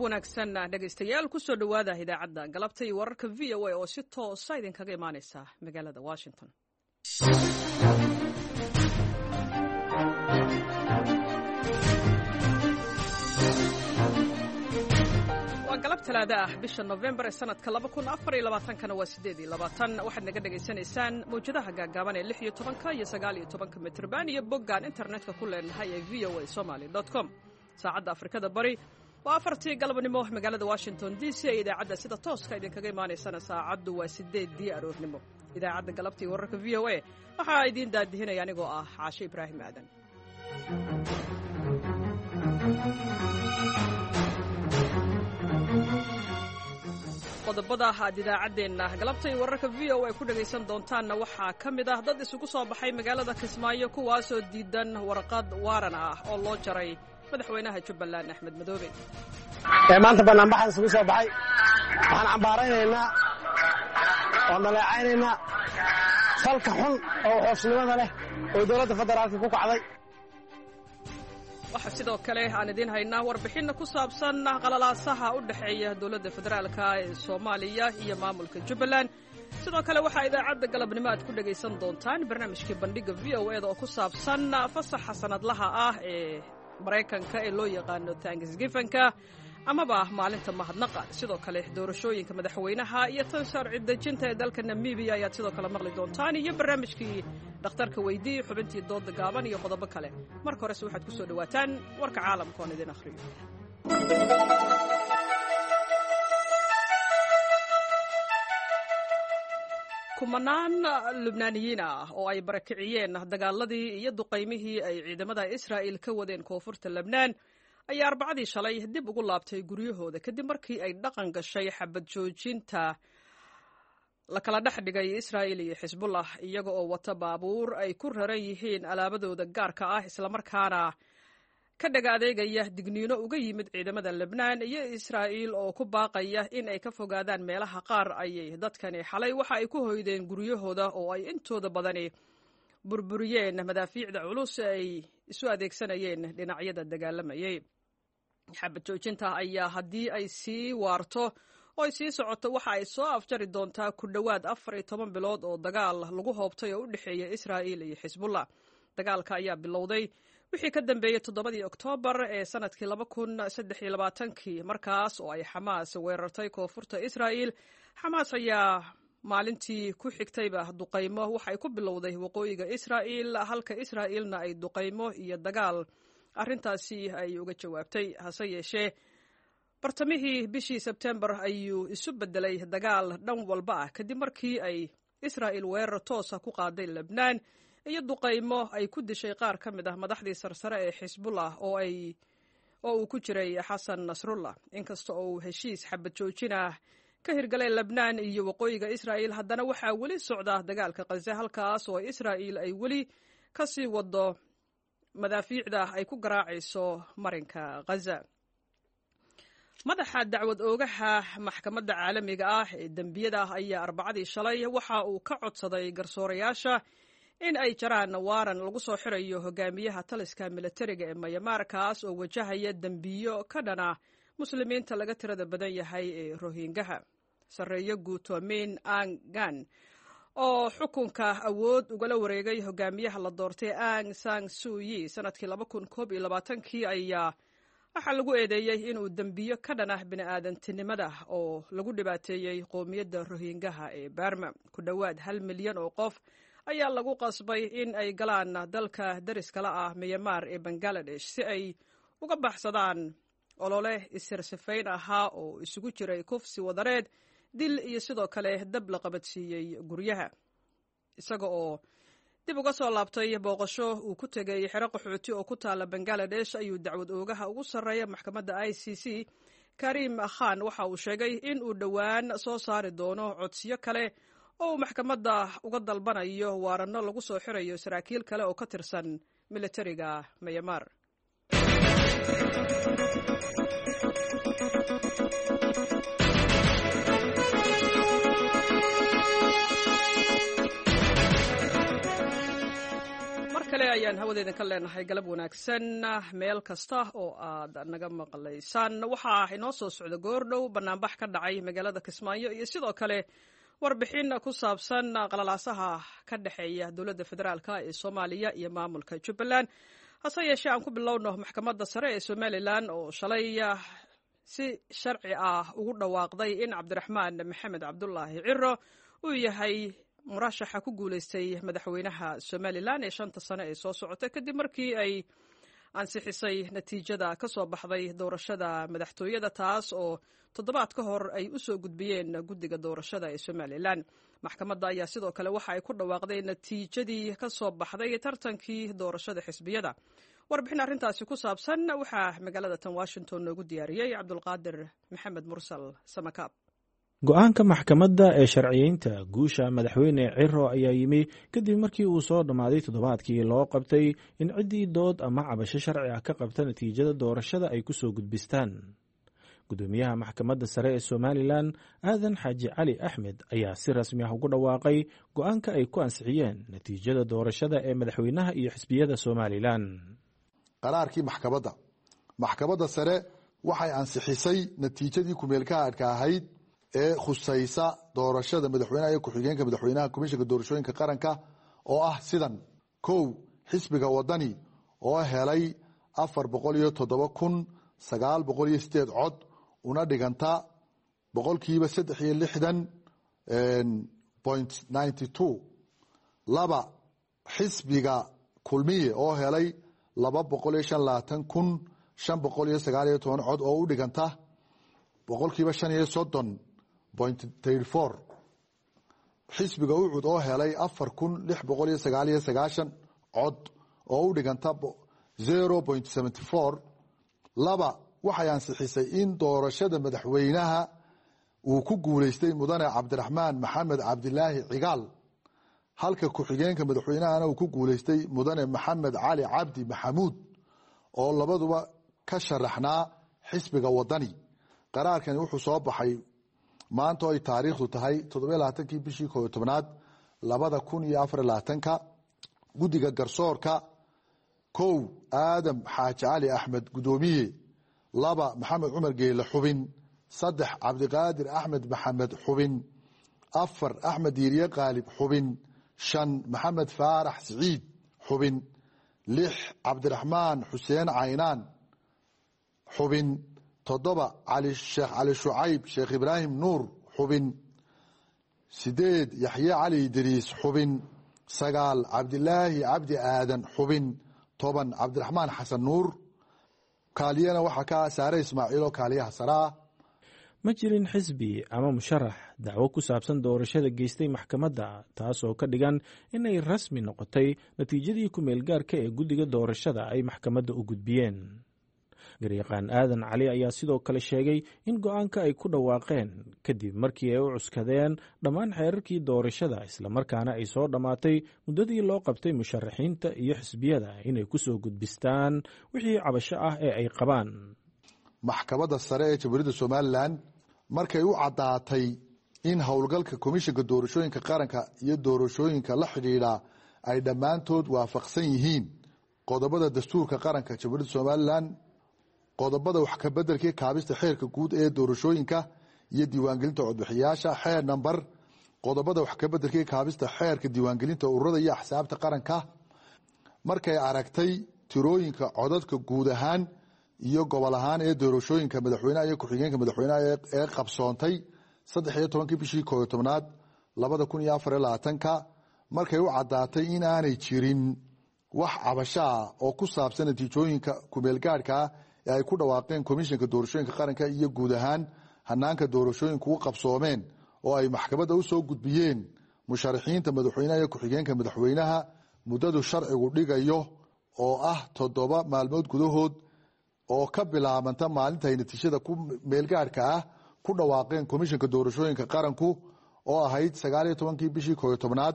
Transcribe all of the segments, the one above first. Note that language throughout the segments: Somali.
wanaagsan dhegaystayaal ku soo dhowaada idaacadda galabta iyo wararka VOA oo si toosa idinkaga imaanaysa magaalada Washington. waa galab talaada ah bisha November ee sanadka 2024 waa 8 waxaad naga dhageysanaysaan mawjadaha gaagaaban ee 16 iyo 19 mitirban iyo boggaan internetka ku leenahay ee voasomali.com. saacadda Afrikada Bari waa 4 galabnimo magaalada Washington DC ee idaacadda sida tooska idinkaga imaanaysana saacaddu waa 8 aroornimo. idaacadda galabtii wararka VOA waxaa idin daadihinaya anigoo ah Caashe Ibraahim Aadan. qodobada aad idaacaddeenna galabtay wararka VOA ku dhagaysan doontaanna waxaa ka mid ah dad isugu soo baxay magaalada Kismaayo kuwaasoo diidan warqad waaran ah oo loo jaray madaxweynaha Jubbaland Axmed Madoobe. maanta banaanbaxan isugu soo baxay waxaan cambaaraynaynaa oo dhaleecaynaynaa falka xun oo xoosnimada leh oo dowladda federaalka ku kacday. waxaa sidoo kale aan idiin haynaa warbixin ku saabsan qalalaasaha u dhexeeya dowladda federaalka ee Soomaaliya iyo maamulka Jubbaland. sidoo kale waxaa idaacadda galabnimo aad ku dhagaysan doontaan barnaamijkii bandhiga VOA oo ku saabsan fasaxa sanadlaha ah ee Mareykanka ee loo yaqaano Thanksgiving-ka amaba maalinta mahadnaqa. sidoo kale doorashooyinka madaxweynaha iyo tan sharci dejinta ee dalka Namibia ayaad sidoo kale maqli doontaan iyo barnaamijkii dhakhtarka weydii xubintii dooda gaaban iyo qodobo kale. marka hore waxaad ku soo dhawaataan warka caalamka oo idin akhriyo. kumanaan Lubnaaniyiin ah oo ay barakiciyeen dagaaladii iyo duqaymihii ay ciidamada Israa'iil ka wadeen koonfurta Lebnaan ayaa Arbacadii shalay dib ugu laabtay guryahooda kadib markii ay dhaqan gashay xabad joojinta la kala dhex dhigay Israa'iil iyo Xisbullah iyaga oo wata baabuur ay ku raran yihiin alaabadooda gaarka ah isla markaana ka dhaga adeegaya digniino uga yimid ciidamada Lebnaan iyo Israa'iil oo ku baaqaya in ay ka fogaadaan meelaha qaar ayay dadkani xalay waxa ay ku hoydeen guryahooda oo ay intooda badani burburiyeen madaafiicda culus ay isu adeegsanayeen dhinacyada dagaalamayay. xabad joojinta ayaa haddii ay sii waarto oo ay sii socoto waxa ay soo afjari doontaa ku dhowaad 14 bilood oo dagaal lagu hoobtay oo u dhexeeya Israa'iil iyo Xisbullah. dagaalka ayaa bilowday wixii ka dambeeyay 7 Oktoobar ee sanadkii 2023 markaas oo ay Xamaas weerartay koonfurta Israa'iil. Xamaas ayaa maalintii ku xigtayba duqaymo waxay ku bilowday waqooyiga Israa'iil halka Israa'iilna ay duqaymo iyo dagaal arrintaasi ay uga jawaabtay. hase yeeshee bartamihii bishii Sebtembar ayuu isu bedelay dagaal dhan walba ah kadib markii ay Israa'iil weerar toos ah ku qaaday Lebnaan iyo duqaymo ay ku dishay qaar ka mid ah madaxdii sarsare ee Xisbullah oo uu ku jiray Xasan Nasrullah. inkasta oo uu heshiis xabad joojin ah ka hirgalay Lebnaan iyo waqooyiga Israa'iil haddana waxaa weli socda dagaalka Gaza halkaas oo Israa'iil ay weli ka sii wado madaafiicda ay ku garaacayso marinka Gaza. madaxa dacwad oogaha maxkamadda caalamiga ah ee dembiyada ayaa Arbacadii shalay waxa uu ka codsaday garsoorayaasha in ay jaraan waaran lagu soo xirayo hogaamiyaha taliska militariga ee Myanmar kaas oo wajahaya dembiyo ka dhana muslimiinta laga tirada badan yahay ee Rohingya. Sareeyo Guutoomin Aung San oo xukunka awood ugala wareegay hogaamiyaha la doortay Aung San Suu Kyi sanadkii 2021 ayaa waxaa lagu eedeeyay inuu dembiyo ka dhana bini'aadantinimada oo lagu dhibaateeyay qoomiyadda Rohingya ee Burma. ku dhowaad 1 milyan oo qof ayaa lagu qasbay in ay galaan dalka dariska la ah Myanmar ee Bangladesh si ay uga baxsadaan olole isirsifayn ahaa oo isugu jiray kufsi wadareed, dil iyo sidoo kale dab la qabadsiiyey guryaha. isaga oo dib uga soo laabtay booqasho uu ku tegay xero qaxooti oo ku taala Bangladesh ayuu dacwad oogaha ugu sarreeya maxkamadda ICC Karim Khan waxa uu sheegay in uu dhowaan soo saari doono codsiyo kale oo maxkamadda uga dalbanayo waaranno lagu soo xirayo saraakiil kale oo ka tirsan militariga Myanmar. ayaan hawadeedan ka leenahay galab wanaagsan meel kasta oo aad naga maqlaysaan. waxaa inoo soo socda goordhow banaanbax ka dhacay magaalada Kismaayo iyo sidoo kale warbixin ku saabsan qalalaasaha ka dhexeeya dowladda federaalka ee Soomaaliya iyo maamulka Jubbaland. hase yeeshee aan ku bilowno maxkamadda sare ee Somaliland oo shalay si sharci ah ugu dhawaaqday in Cabdiraxmaan Maxamed Cabdullaahi Ciro uu yahay murashaxa ku guuleystay madaxweynaha Somaliland ee 5 sano ee soo socota kadib markii ay ansixisay natiijada ka soo baxday doorashada madaxtooyada taas oo toddobaad ka hor ay u soo gudbiyeen guddiga doorashada ee Somaliland. maxkamadda ayaa sidoo kale waxa ay ku dhawaaqday natiijadii ka soo baxday tartankii doorashada xisbiyada. warbixin arrintaasi ku saabsan waxaa magaalada tan Washington noogu diyaariyay Cabdulqaadir Maxamed Mursal Samakaab. go-aanka maxkamadda ee sharciyeynta guusha madaxweyne Ciro ayaa yimi kadib markii uu soo dhammaaday toddobaadkii loo qabtay in ciddii dood ama cabasho sharci ah ka qabta natiijada doorashada ay ku soo gudbistaan. gudoomiyaha maxkamadda sare ee Somaliland aadan xaaji cali axmed ayaa si rasmi ah ugu dhawaaqay go-aanka ay ku ansixiyeen natiijada doorashada ee madaxweynaha iyo xisbiyada Somaliland. qaraarkii maxkamadda sare waxay ansixisay natiijadii ku-meelgaadhka ahayd ee khusaysa doorashada madaxweynaha iyo ku-xigeenka madaxweynaha komishanka doorashooyinka qaranka oo ah sidan: 1 xisbiga wadani oo helay 407,908 cod una dhiganta 63.92%. 2 xisbiga kulmiye oo helay 225,519 cod oo u dhiganta 35%. xisbiga ucud oo helay 4,699 cod oo u dhiganta 0.74. 2 waxay ansixisay in doorashada madaxweynaha uu ku guuleystay mudane Cabdiraxmaan Maxamed Cabdilaahi Cigaal, halka ku-xigeenka madaxweynahana uu ku guuleystay mudane Maxamed Cali Cabdi Maxamuud oo labaduba ka sharaxnaa xisbiga wadani. qaraarkani wuxuu soo baxay maanta oo ay taariikhdu tahay 27 bishii 11 2024. guddiga garsoorka: 1 aadam xaaji cali axmed gudoomiye. 2 maxamed cumar geele xubin. 3 cabdiqaadir axmed maxamed xubin. 4 axmed diiriye qaalib xubin. 5 maxamed faarax siciid xubin. 6 cabdiraxmaan xuseen caynaan xubin. 7 sheekh cali shucayb sheekh ibraahim nuur xubin. 8 yaxye cali idriis xubin. 9 cabdilaahi cabdi aadan xubin. 10 cabdiraxmaan xasan nuur. kaaliyana waxaa ka saare ismaaciil oo kaaliyaha saraa. ma jirin xisbi ama musharax dacwo ku saabsan doorashada geystay maxkamadda, taasoo ka dhigan inay rasmi noqotay natiijadii ku-meelgaarka ee guddiga doorashada ay maxkamadda u gudbiyeen. garyaqaan aadan cali ayaa sidoo kale sheegay in go-aanka ay ku dhawaaqeen kadib markii ay u cuskadeen dhammaan xeerarkii doorashada islamarkaana ay soo dhammaatay muddadii loo qabtay musharaxiinta iyo xisbiyada inay ku soo gudbistaan wixii cabasho ah ee ay qabaan. maxkamadda sare ee jamhuuriyadda Somaliland markay u caddaatay in howlgalka komishanka doorashooyinka qaranka iyo doorashooyinka la xidhiidha ay dhammaantood waafaqsan yihiin qodobada dastuurka qaranka jamhuuriyadda Somaliland, qodobada wax ka bedelkii kaabista xeerka guud ee doorashooyinka iyo diiwaangelinta codbixiyaasha xeer nambar, qodobada wax ka bedelkii kaabista xeerka diiwaangelinta ururada iyo axsaabta qaranka, markay aragtay tirooyinka codadka guud ahaan iyo gobol ahaan ee doorashooyinka madaxweynaha iyo ku-xigeenka madaxweynaha ee qabsoontay 13 bishii 11 2024, markay u caddaatay in aanay jirin wax cabasho ah oo ku saabsan natiijooyinka ku-meelgaadhka ee ay ku dhawaaqeen komishanka doorashooyinka qaranka iyo guud ahaan hanaanka doorashooyinku u qabsoomeen oo ay maxkamadda u soo gudbiyeen musharaxiinta madaxweynaha iyo ku-xigeenka madaxweynaha muddadu sharcigu dhigayo oo ah 7 maalmood gudahood oo ka bilaabanta maalinta ay natiijada ku-meelgaadhka ah ku dhawaaqeen komishanka doorashooyinka qaranku oo ahayd 19 bishii 11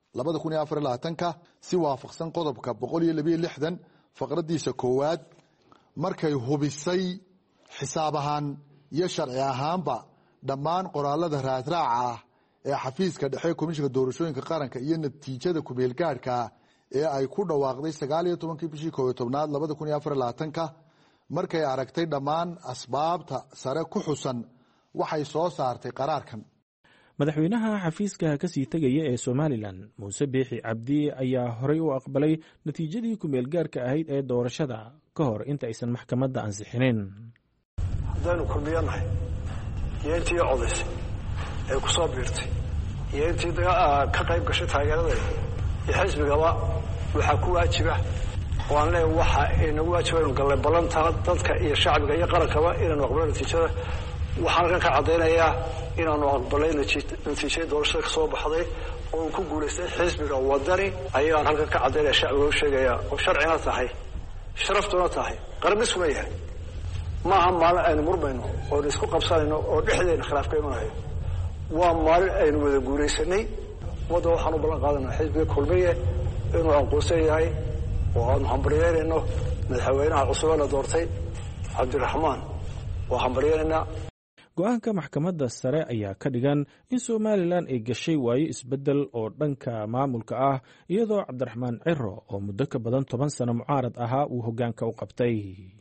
2024, si waafaqsan qodobka 162 faqradiisa 1 markay hubisay xisaab ahaan iyo sharci ahaanba dhammaan qoraalada raadraaca ah ee xafiiska dhexe komishanka doorashooyinka qaranka iyo natiijada ku-meelgaadhka ee ay ku dhawaaqday 19 bishii 11aad 2024 markay aragtay dhammaan asbaabta sare ku xusan waxay soo saartay qaraarkan. madaxweynaha xafiiska kasii tegaya ee Somaliland Muuse Biixi Cabdi ayaa horey u aqbalay natiijadii ku meel gaarka ahayd ee doorashada ka hor inta aysan maxkamadda ansixinin. hadaynu kulmiyanahay iyo intii codaysay ee ku soo biirtay iyo intii ka qayb gashay taageerada iyo xisbigaba waxaa ku waajiba waan leeyahay waxa inagu waajiba inuu galay balanta dadka iyo shacbiga iyo qarankaba inaanu aqbalno natiijada. waxaan ka cadeynayaa inaanu aqbalay natiijada doorashada ka soo baxday oo ku guuleystay xisbiga wadani ayaan halkan ka cadeynaya shacbiga u sheegaya oo sharcina tahay sharaftuna tahay qarabisuna yahay maaha maalin aynu murmayno oo isku qabsanayno oo dhexdeena khilaaf ka imanayo. waa maalin aynu wada guuleysanay wadda waxaan u ballan qaadanaa xisbiga kulmiye inuu aqoonsan yahay oo aanu hambaryeynayno madaxweynaha cusub la doortay cabdiraxmaan waa hambaryeynayna. go-aanka maxkamadda sare ayaa ka dhigan in Somaliland ay gashay waayo isbedel oo dhanka maamulka ah iyadoo Cabdiraxmaan Ciro oo muddo ka badan 10 sano mucaarad ahaa uu hoggaanka u qabtay.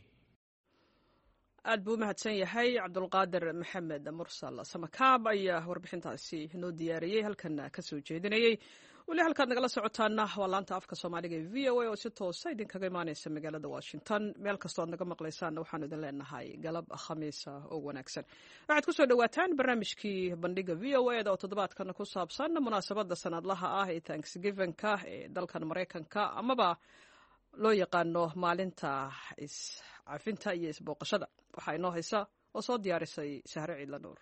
aad buu mahadsan yahay Cabdulqaadir Maxamed Mursal Samakaab ayaa warbixintaasi noo diyaariyay halkan ka soo jeedinayay. wali halkaad nagala socotaana waa laanta afka Soomaaliga ee VOA oo si toos ah idinkaga imaanaysa magaalada Washington. meel kastoo aad naga maqlaysaan waxaan idin leenahay galab khamiis oo wanaagsan. waxaad ku soo dhawaataan barnaamijkii bandhiga VOA oo toddobaadkan ku saabsan munaasabadda sanadlaha ah ee Thanksgiving-ka ee dalkan Mareykanka amaba loo yaqaano maalinta is-cafinta iyo isbooqashada. waxaa inoo haysa oo soo diyaarisay Sahre Ciidla Nuur.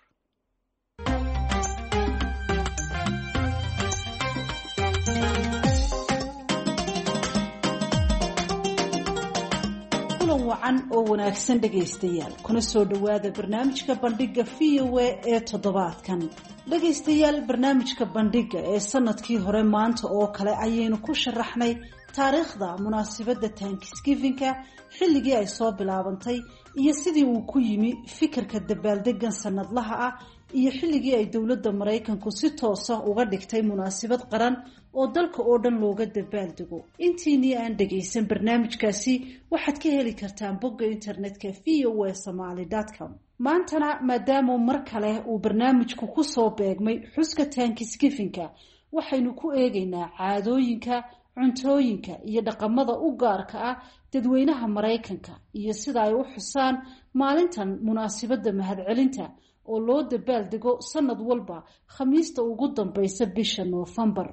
wacan oo wanaagsan dhagaystayaal kuna soo dhawaada barnaamijka bandhiga VOA ee toddobaadkan. dhagaystayaal barnaamijka bandhiga ee sanadkii hore maanta oo kale ayaynu ku sharaxnay taariikhda munaasabadda Thanksgiving-ka, xilligii ay soo bilaabantay iyo sidii uu ku yimi fikirka dabaaldegan sanadlaha ah iyo xilligii ay dowladda Mareykanku si toos ah uga dhigtay munaasabad qaran oo dalka oo dhan looga dabaaldego. intiinii aan dhagaysan barnaamijkaasi waxaad ka heli kartaan bogga internetka voasomali.com. maantana maadaama mar kale uu barnaamijku ku soo beegmay xuska Thanksgiving-ka, waxaynu ku eegaynaa caadooyinka, cuntooyinka iyo dhaqamada u gaarka ah dadweynaha Mareykanka iyo sida ay u xusaan maalintan munaasabadda mahadcelinta oo loo dabaaldego sanad walba khamiista ugu dambaysa bisha Noofambar.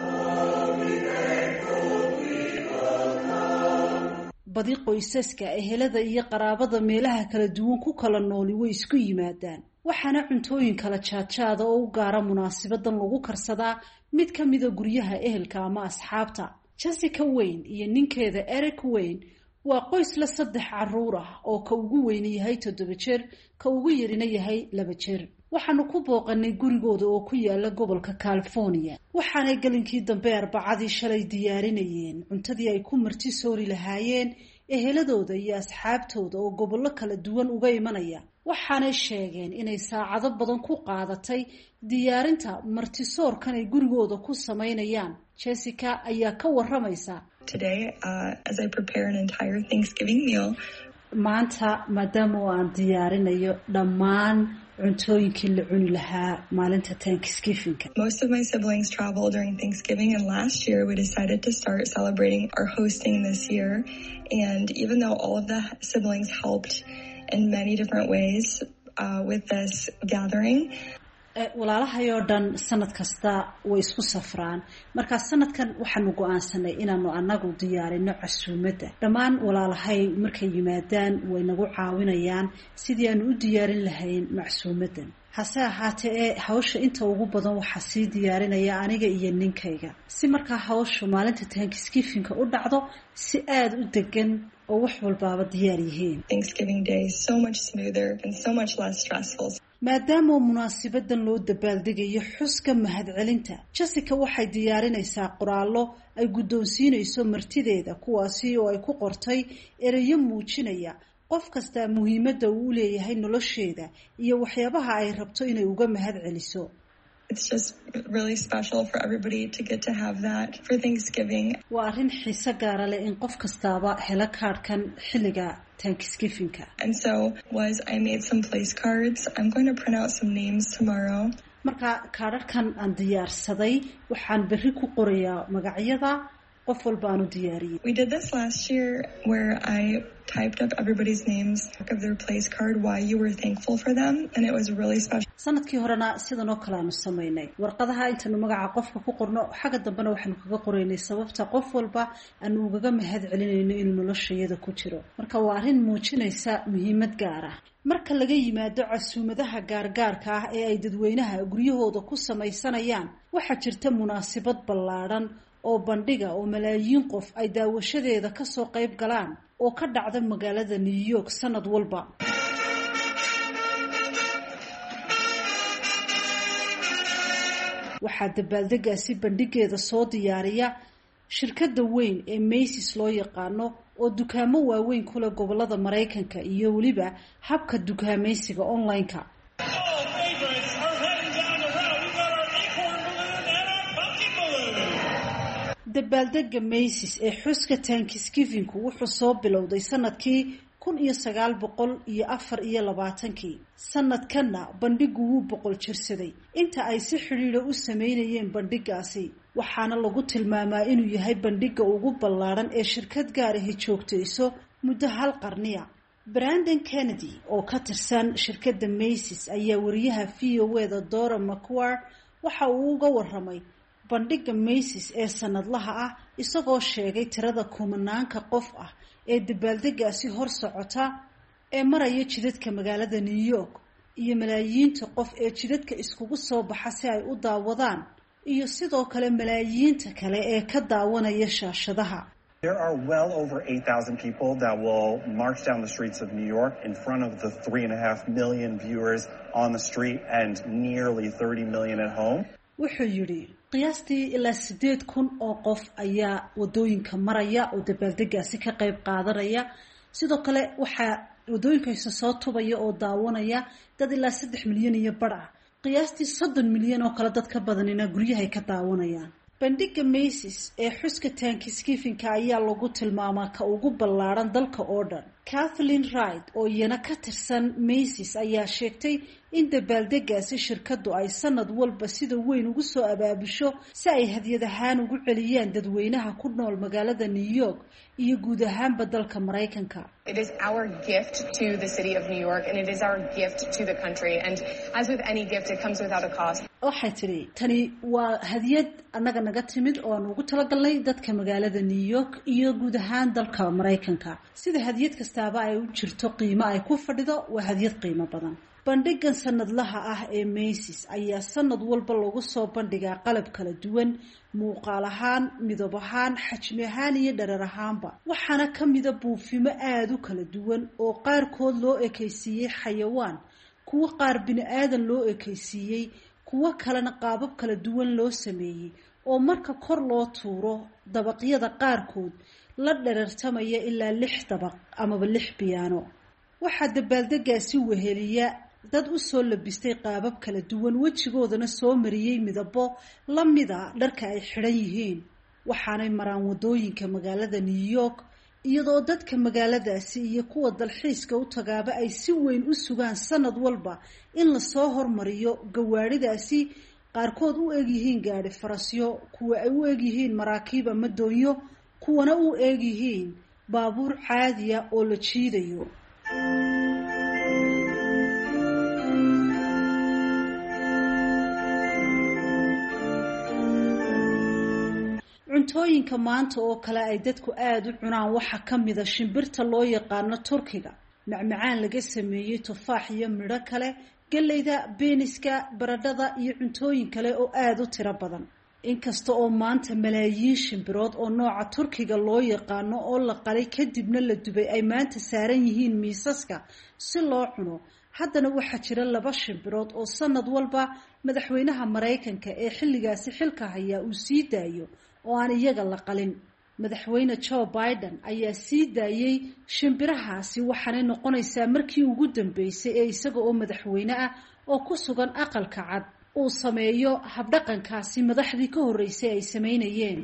badi qoysaska, ehelada iyo qaraabada meelaha kala duwan ku kala nooli way isku yimaadaan, waxaana cuntooyin kala jaadjaada oo u gaara munaasabadan lagu karsadaa mid ka mida guryaha ehelka ama asxaabta. Jessica Wayne iyo ninkeeda Eric Wayne waa qoys la 3 caruur ah oo ka ugu weyn yahay 7 jeer, ka ugu yarina yahay 2 jeer. waxaanu ku booqanay gurigooda oo ku yaala gobolka California. waxaanay galinkii dambe Arbacadii shalay diyaarinayeen cuntadii ay ku marti soori lahaayeen eheladooda iyo asxaabtooda oo gobollo kala duwan uga imanaya. waxaanay sheegeen inay saacado badan ku qaadatay diyaarinta martisoorkan ay gurigooda ku sameynayaan. Jessica ayaa ka waramaysa. Today, as I prepare an entire Thanksgiving meal, maanta maadaama aan diyaarinayo dhammaan cuntooyinkii la cuni lahaa maalinta Thanksgiving-ka. Most of my siblings travel during Thanksgiving, and last year we decided to start celebrating our hosting this year. And even though all of the siblings helped in many different ways with this gathering, walaalahayoo dhan sanad kasta way isku safraan. marka sanadkan waxaanu go'aansanay inaanu anagu diyaarino casuumadda. dhammaan walaalahay markay yimaadaan way nagu caawinayaan sidii aanu u diyaarin lahayn macsuumadan. hase ahaatee hawsha inta ugu badan waxaa sii diyaarinaya aniga iyo ninkayga si markaa hawshu maalinta Thanksgiving-ka u dhacdo si aad u degan oo wax walbaaba diyaar yihiin. Thanksgiving Day is so much smoother and so much less stressful. maadaama munaasabadan loo dabaaldegayo xuska mahadcelinta, Jessica waxay diyaarinaysaa qoraallo ay guddoonsiinayso martideeda, kuwaasi oo ay ku qortay erayo muujinaya qof kasta muhiimadda uu leeyahay nolosheeda iyo waxyaabaha ay rabto inay uga mahad celiso. It's just really special for everybody to get to have that for Thanksgiving. waa arrin xiise gaara leh in qof kastaaba helo kaadhkan xilliga Thanksgiving-ka. And so I made some place cards. I'm going to print out some names tomorrow. marka kaadhkan aan diyaarsaday waxaan berri ku qorayaa magacyada qof walba aan u diyaariyay. We did this last year where I typed up everybody's names of their place card, why you were thankful for them, and it was really special. sanadkii horena sidan oo kale aanu samaynay warqadaha intaanu magaca qofka ku qorno xagga dambena waxaanu kaga qoraynay sababta qof walba aanu ugaga mahad celinayno inuu noloshayada ku jiro. marka waa arrin muujinaysa muhiimad gaar ah. marka laga yimaado casuumadaha gaargaarka ah ee ay dadweynaha guryahooda ku samaysanayaan waxaa jirta munaasabad ballaadhan oo bandhiga oo malaayiin qof ay daawashadeeda ka soo qayb galaan oo ka dhacda magaalada New York sanad walba. waxaa dabaaldegaasi bandhigeeda soo diyaariya shirkadda weyn ee Macy's loo yaqaano oo dukaamo waaweyn kula gobolada Mareykanka iyo waliba habka dukaamaysiga online-ka. dabaaldega Macy's ee xuska Thanksgiving-ku wuxuu soo bilowday sanadkii 1924 sanadkanna bandhigu wuu boqol jirsaday inta ay si xiriir u sameynayeen bandhigaasi waxaana lagu tilmaamaa inuu yahay bandhiga ugu ballaaran ee shirkad gaar ah joogtayso muddo hal qarniya. Brandon Kennedy oo ka tirsan shirkadda Macy's ayaa wariyaha VOA-da Dora McQuarrie waxa uu uga warramay bandhiga Macy's ee sanadlaha ah isagoo sheegay tirada kumanaanka qof ah ee dabaaldegaasi hor socota ee maraya jidadka magaalada New York iyo malaayiinta qof ee jidadka iskugu soo baxa si ay u daawadaan iyo sidoo kale malaayiinta kale ee ka daawanaya shaashadaha. There are well over 8,000 people that will march down the streets of New York in front of the 3.5 million viewers on the street and nearly 30 million at home. wuxuu yiri qiyaastii ilaa 8,000 oo qof ayaa wadooyinka maraya oo dabaaldegaasi ka qayb qaadanaya sidoo kale waxa wadooyinkaasi soo tubaya oo daawanaya dad ilaa 3 milyan iyo badh ah qiyaastii 30 milyan oo kale dad ka badanina guryaha ka daawanayaan. bandhiga Macy's ee xuska Thanksgiving-ka ayaa lagu tilmaamaa ka ugu ballaaran dalka oo dhan. Kathleen Wright oo iyana ka tirsan Macy's ayaa sheegtay in dabaaldegaasi shirkaddu ay sanad walba sida weyn ugu soo abaabusho si ay hadiyad ahaan ugu celiyaan dadweynaha ku nool magaalada New York iyo guud ahaanba dalka Mareykanka. It is our gift to the city of New York and it is our gift to the country, and as with any gift it comes without a cost. waxay tiri tani waa hadiyad annaga naga timid oo aan ugu talagalnay dadka magaalada New York iyo guud ahaan dalka Mareykanka. sida hadiyad kastaaba ay u jirto qiimo ay ku fadhido waa hadiyad qiimo badan. bandhigan sanadlaha ah ee Macy's ayaa sanad walba lagu soo bandhigaa qalab kala duwan muuqaal ahaan midab ahaan xajmi ahaan iyo dharar ahaanba waxaana ka mida buufimo aad u kala duwan oo qaarkood loo ekaysiiyey xayawaan kuwa qaar bini aadan loo ekaysiiyey kuwa kalena qaabab kala duwan loo sameeyey oo marka kor loo tuuro dabaqyada qaarkood la dherartamaya ilaa 6 dabaq amaba 6 piano. waxaa dabaaldegaasi weheliya dad u soo labistay qaabab kala duwan wajigoodana soo mariyay midabo la mida dharka ay xiran yihiin waxaanay maraan wadooyinka magaalada New York iyadoo dadka magaaladaasi iyo kuwa dalxiiska u tagaaba ay si weyn u sugaan sanad walba in la soo hormariyo gawaaridaasi qaarkood u eg yihiin gaari farasyo kuwa ay u eg yihiin maraakiib ama doonyo kuwana u eg yihiin baabuur caadiya oo la jiidayo. cuntooyinka maanta oo kale ay dadku aad u cunaan waxa ka mid ah shimbirta loo yaqaano Turkiga, macmacaan laga sameeyay tufaax iyo midho kale, galeyda, beeniska, baradhada iyo cuntooyin kale oo aad u tiro badan. inkasta oo maanta malaayiin shimbirood oo nooca Turkiga loo yaqaano oo la qalay kadibna la dubay ay maanta saaran yihiin miisaska si loo cuno, haddana waxaa jira 2 shimbirood oo sanad walba madaxweynaha Mareykanka ee xilligaasi xilka haya uu sii daayo oo aan iyaga la qalin. madaxweyne Joe Biden ayaa sii daayay shimbirahaasi waxaanay noqonaysaa markii ugu dambeysay ee isaga oo madaxweyne ah oo ku sugan aqalka cad. uu sameeyo habdhaqankaasi madaxdii ka horreysay ay samaynayeen.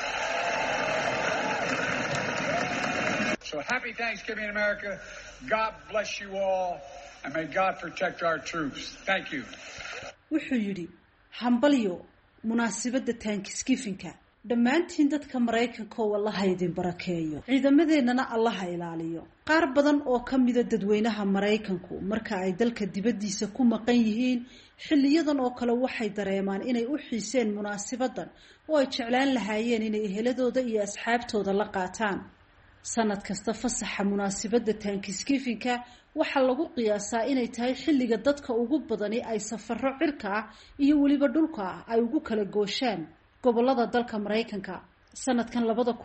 So happy Thanksgiving, America. God bless you all, and may God protect our troops. Thank you. Wuxuu yidhi hambalyo munaasabadda Thanksgiving-ka dhammaantiin dadka Maraykanka oo Allaha idin barakeeyo, ciidamadeennana Allaha ilaaliyo. Qaar badan oo ka mida dadweynaha Maraykanku marka ay dalka dibaddiisa ku maqan yihiin xilliyadan oo kale waxay dareemaan inay u xiiseen munaasabaddan oo ay jeclaan lahaayeen inay eheladooda iyo asxaabtooda la qaataan. sanad kasta fasaxa munaasabadda Thanksgiving-ka waxaa lagu qiyaasaa inay tahay xilliga dadka ugu badani ay safarro cirka ah iyo weliba dhulka ah ay ugu kala gooshaan gobollada dalka Maraykanka. sanadkan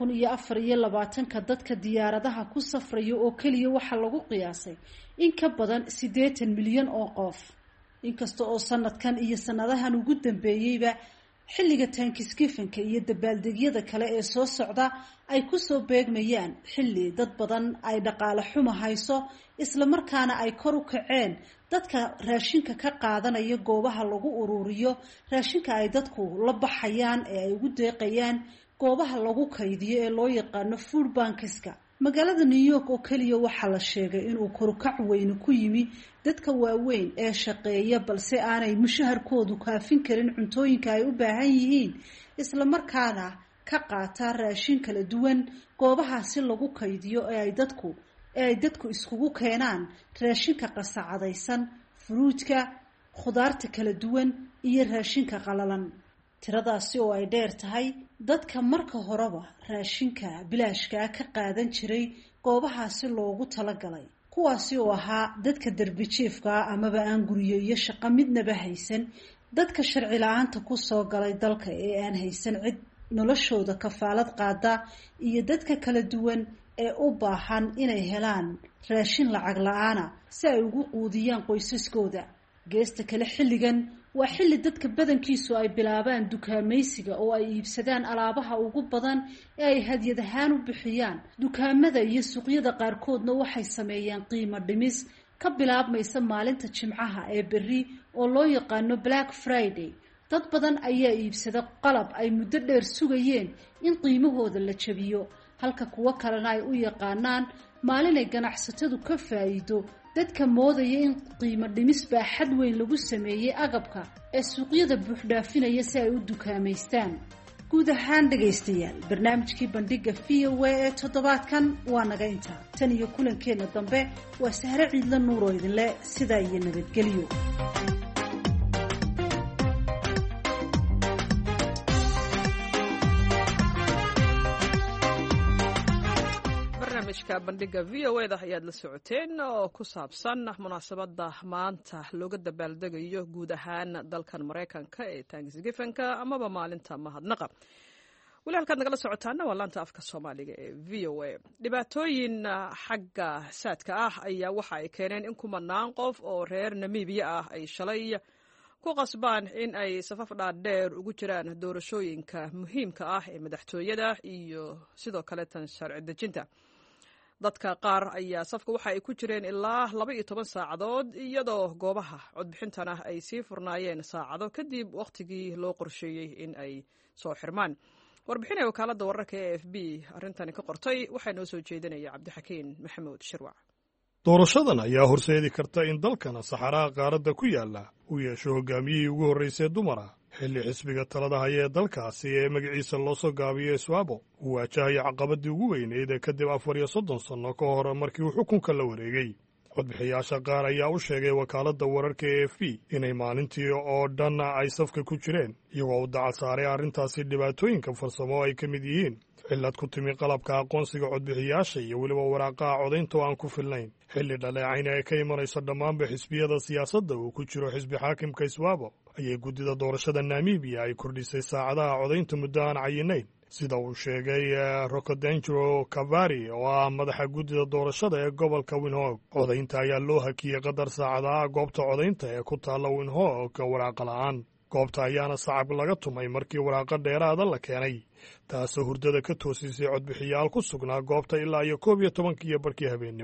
2024 dadka diyaaradaha ku safraya oo kaliya waxaa lagu qiyaasay in ka badan 80 milyan oo qof. inkasta oo sanadkan iyo sanadahan ugu dambeeyayba xilliga Thanksgiving-ka iyo dabaaldegyada kale ee soo socda ay ku soo beegmayaan xilli dad badan ay dhaqaale xumo hayso isla markaana ay kor u kaceen dadka raashinka ka qaadanaya goobaha lagu ururiyo raashinka ay dadku la baxayaan ee ay ugu deeqayaan goobaha lagu kaydiyo ee loo yaqaano food banks-ka. magaalada New York oo kaliya waxaa la sheegay inuu korukac weyn ku yimi dadka waaweyn ee shaqeeya balse aanay mushaharkoodu kaafin karin cuntooyinka ay u baahan yihiin isla markaana ka qaata raashin kala duwan goobahaasi lagu kaydiyo ee ay dadku iskugu keenaan raashinka qasacadaysan, fruutka, khudaarta kala duwan iyo raashinka qalalan. tiradaasi oo ay dheer tahay dadka marka horeba raashinka bilaashka ka qaadan jiray goobahaasi loogu talagalay, kuwaasi oo ahaa dadka darbi jiifka amaba aan guriyo iyo shaqo midnaba haysan, dadka sharci la'aanta ku soo galay dalka ee aan haysan cid noloshooda kafaalad qaada iyo dadka kala duwan ee u baahan inay helaan raashin lacag la'aana si ay ugu quudiyaan qoysaskooda. geesta kale xilligan waa xilli dadka badankiisu ay bilaabaan dukaamaysiga oo ay iibsadaan alaabaha ugu badan ee ay hadyad ahaan u bixiyaan. dukaamada iyo suuqyada qaarkoodna waxay sameeyaan qiimo dhimis ka bilaabmaysa maalinta Jimcaha ee berri oo loo yaqaano Black Friday. dad badan ayaa iibsada qalab ay muddo dheer sugayeen in qiimahooda la jabiyo, halka kuwa kalena ay u yaqaanaan maalin ay ganacsatadu ka faa'iido dadka moodaya in qiimo dhimis baaxad weyn lagu sameeyay agabka ee suuqyada buuxdhaafinaya si ay u dukaamaystaan. guud ahaan dhagaystayaal barnaamijkii bandhiga VOA ee toddobaadkan waa naga intaa. tan iyo kulankeena dambe waa Sahre Ciidla Nuur oo idin leh sidaa iyo nabadgelyo. barnaamijka bandhiga VOA-da ayaad la socoteen oo ku saabsan munaasabadda maanta looga dabaaldegayo guud ahaan dalkan Maraykanka ee Thanksgiving-ka amaba maalinta mahadnaqa. weli halkaad nagala socotaana waa laanta afka Soomaaliga ee VOA. dhibaatooyin xagga saadka ah ayaa waxa ay keeneen in kumanaan qof oo reer Namibia ah ay shalay ku qasbaan in ay safaf dhaadheer ugu jiraan doorashooyinka muhiimka ah ee madaxtooyada iyo sidoo kale tan sharci dejinta. dadka qaar ayaa safka waxa ay ku jireen ilaa 12 saacadood iyadoo goobaha codbixintana ay sii furnaayeen saacado kadib waqtigii loo qorsheeyey in ay soo xirmaan. warbixinaya wakaaladda wararka ee AFP arrintani ka qortay waxaa noo soo jeedinaya Cabdixakiin Maxamuud Shirwac. doorashadan ayaa horseedi karta in dalkana saxaraha qaaradda ku yaala uu yeesho hogaamiyihii ugu horreysay dumara xilli xisbiga talada haya ee dalkaasi ee magaciisa loo soo gaabiyo Iswabo uu waajahaya caqabadii ugu weyneyd kadib 34 sano ka hor markii uu xukunka la wareegay. codbixiyaasha qaar ayaa u sheegay wakaaladda wararka ee AFP inay maalintii oo dhan ay safka ku jireen iyagoo u dacal saaray arrintaasi dhibaatooyinka farsamo ay ka mid yihiin cillad ku timi qalabka aqoonsiga codbixiyaasha iyo weliba waraaqaha codaynta oo aan ku filnayn. xilli dhaleecayna ay ka imanayso dhammaanba xisbiyada siyaasadda uu ku jiro xisbi xaakimka Iswabo ayay guddida doorashada Namibia ay kordhisay saacadaha codaynta muddo aan cayinayn, sida uu sheegay Rokodendro Kavari oo ah madaxa guddida doorashada ee gobolka Windhoek. codaynta ayaa loo hakiyey qadar saacadaha goobta codaynta ee ku taalla Windhoek waraaqa la'aan. goobta ayaana sacab laga tumay markii waraaqa dheeraada la keenay, taasoo hurdada ka toosisay codbixiyaal ku sugnaa goobta ilaa iyo 11 barkii habeennimo.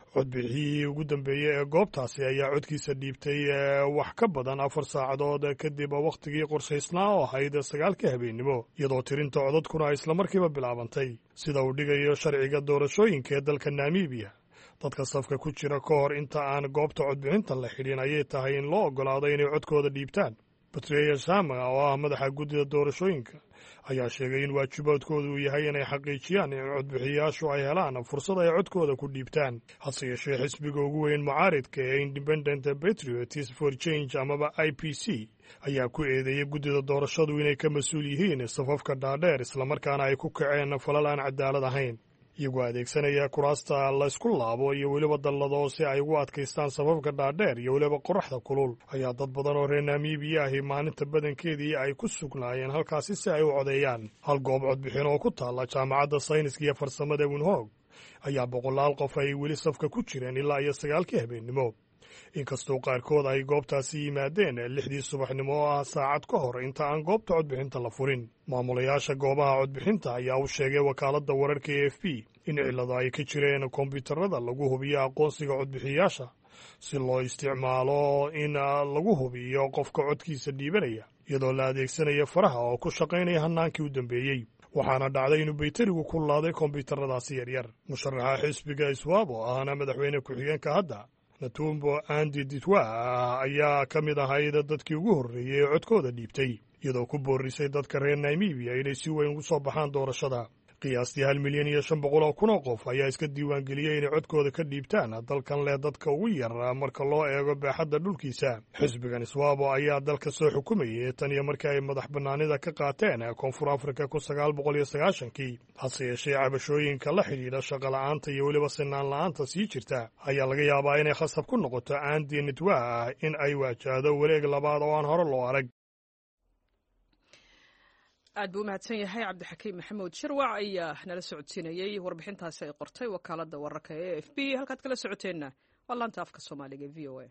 codbixiyihii ugu dambeeyey ee goobtaasi ayaa codkiisa dhiibtay wax ka badan 4 saacadood kadib wakhtigii qorshaysnaa oo ahayd 9 habeennimo iyadoo tirinta codadkuna ay islamarkiiba bilaabantay sida uu dhigayo sharciga doorashooyinka ee dalka Namibiya. dadka safka ku jira ka hor inta aan goobta codbixinta la xidhin ayay tahay in loo ogolaado inay codkooda dhiibtaan. Patricia Sama oo ah madaxa guddida doorashooyinka ayaa sheegay in waajibaadkoodu uu yahay inay xaqiijiyaan in codbixiyaashu ay helaan fursad ay codkooda ku dhiibtaan. hase yeeshee xisbiga ugu weyn mucaaridka ee Independent Patriots for Change amaba IPC ayaa ku eedeeyay guddida doorashadu inay ka mas-uul yihiin safafka dhaadheer islamarkaana ay ku kaceen falal aan cadaalad ahayn. iyagoo adeegsanaya kuraasta la isku laabo iyo weliba dallado si ay ugu adkaystaan safafka dhaadheer iyo weliba qoraxda kulul ayaa dad badan oo reer Namibiya ahi maalinta badankeedii ay ku sugnaayeen halkaasi si ay u codeeyaan. hal goob codbixin oo ku taalla jaamacadda sayniska iyo farsamada Windhoek ayaa 100 qof ay weli safka ku jireen ilaa iyo 9 habeennimo. inkastoo qaarkood ay goobtaasi yimaadeen 6 subaxnimo oo ah saacad ka hor inta aan goobta codbixinta la furin. maamulayaasha goobaha codbixinta ayaa u sheegay wakaaladda wararka AFP in cilado ay ka jireen kombiyuutarada lagu hubiyo aqoonsiga codbixiyaasha si loo isticmaalo in lagu hubiyo qofka codkiisa dhiibanaya iyadoo la adeegsanayo faraha oo ku shaqaynaya hanaankii u dambeeyey. waxaana dhacday inuu baytarigu ku laaday kombiyuutaradaasi yaryar. musharaxa xisbiga Iswabo ahna madaxweyne ku-xigeenka hadda Netumbo Nandi-Ndaitwah ayaa ka mid ahayd dadkii ugu horreeyey ee codkooda dhiibtay iyadoo ku boorisay dadka reer Namibiya inay si weyn ugu soo baxaan doorashada. qiyaastii 1,500,000 qof ayaa iska diiwaangeliyey inay codkooda ka dhiibtaan dalkan leh dadka ugu yar marka loo eego baaxadda dhulkiisa. xisbigan Iswabo ayaa dalka soo xukumayay tan iyo markii ay madax bannaanida ka qaateen koonfur Afrika 1990kii. hase yeeshee cabashooyinka la xidhiidha shaqola'aanta iyo weliba sinaan la'aanta sii jirta ayaa laga yaabaa inay khasab ku noqoto Nandi-Ndaitwah in ay waajahdo wareeg labaad oo aan hore loo arag. aad buu u mahadsan yahay cabdixakiim maxamuud shirwac ayaa nala socodsiinayey warbixintaasi ay qortay wakaaladda wararka ee AFP. halkaad kala socoteenna waa laanta afka soomaaliga ee VOA.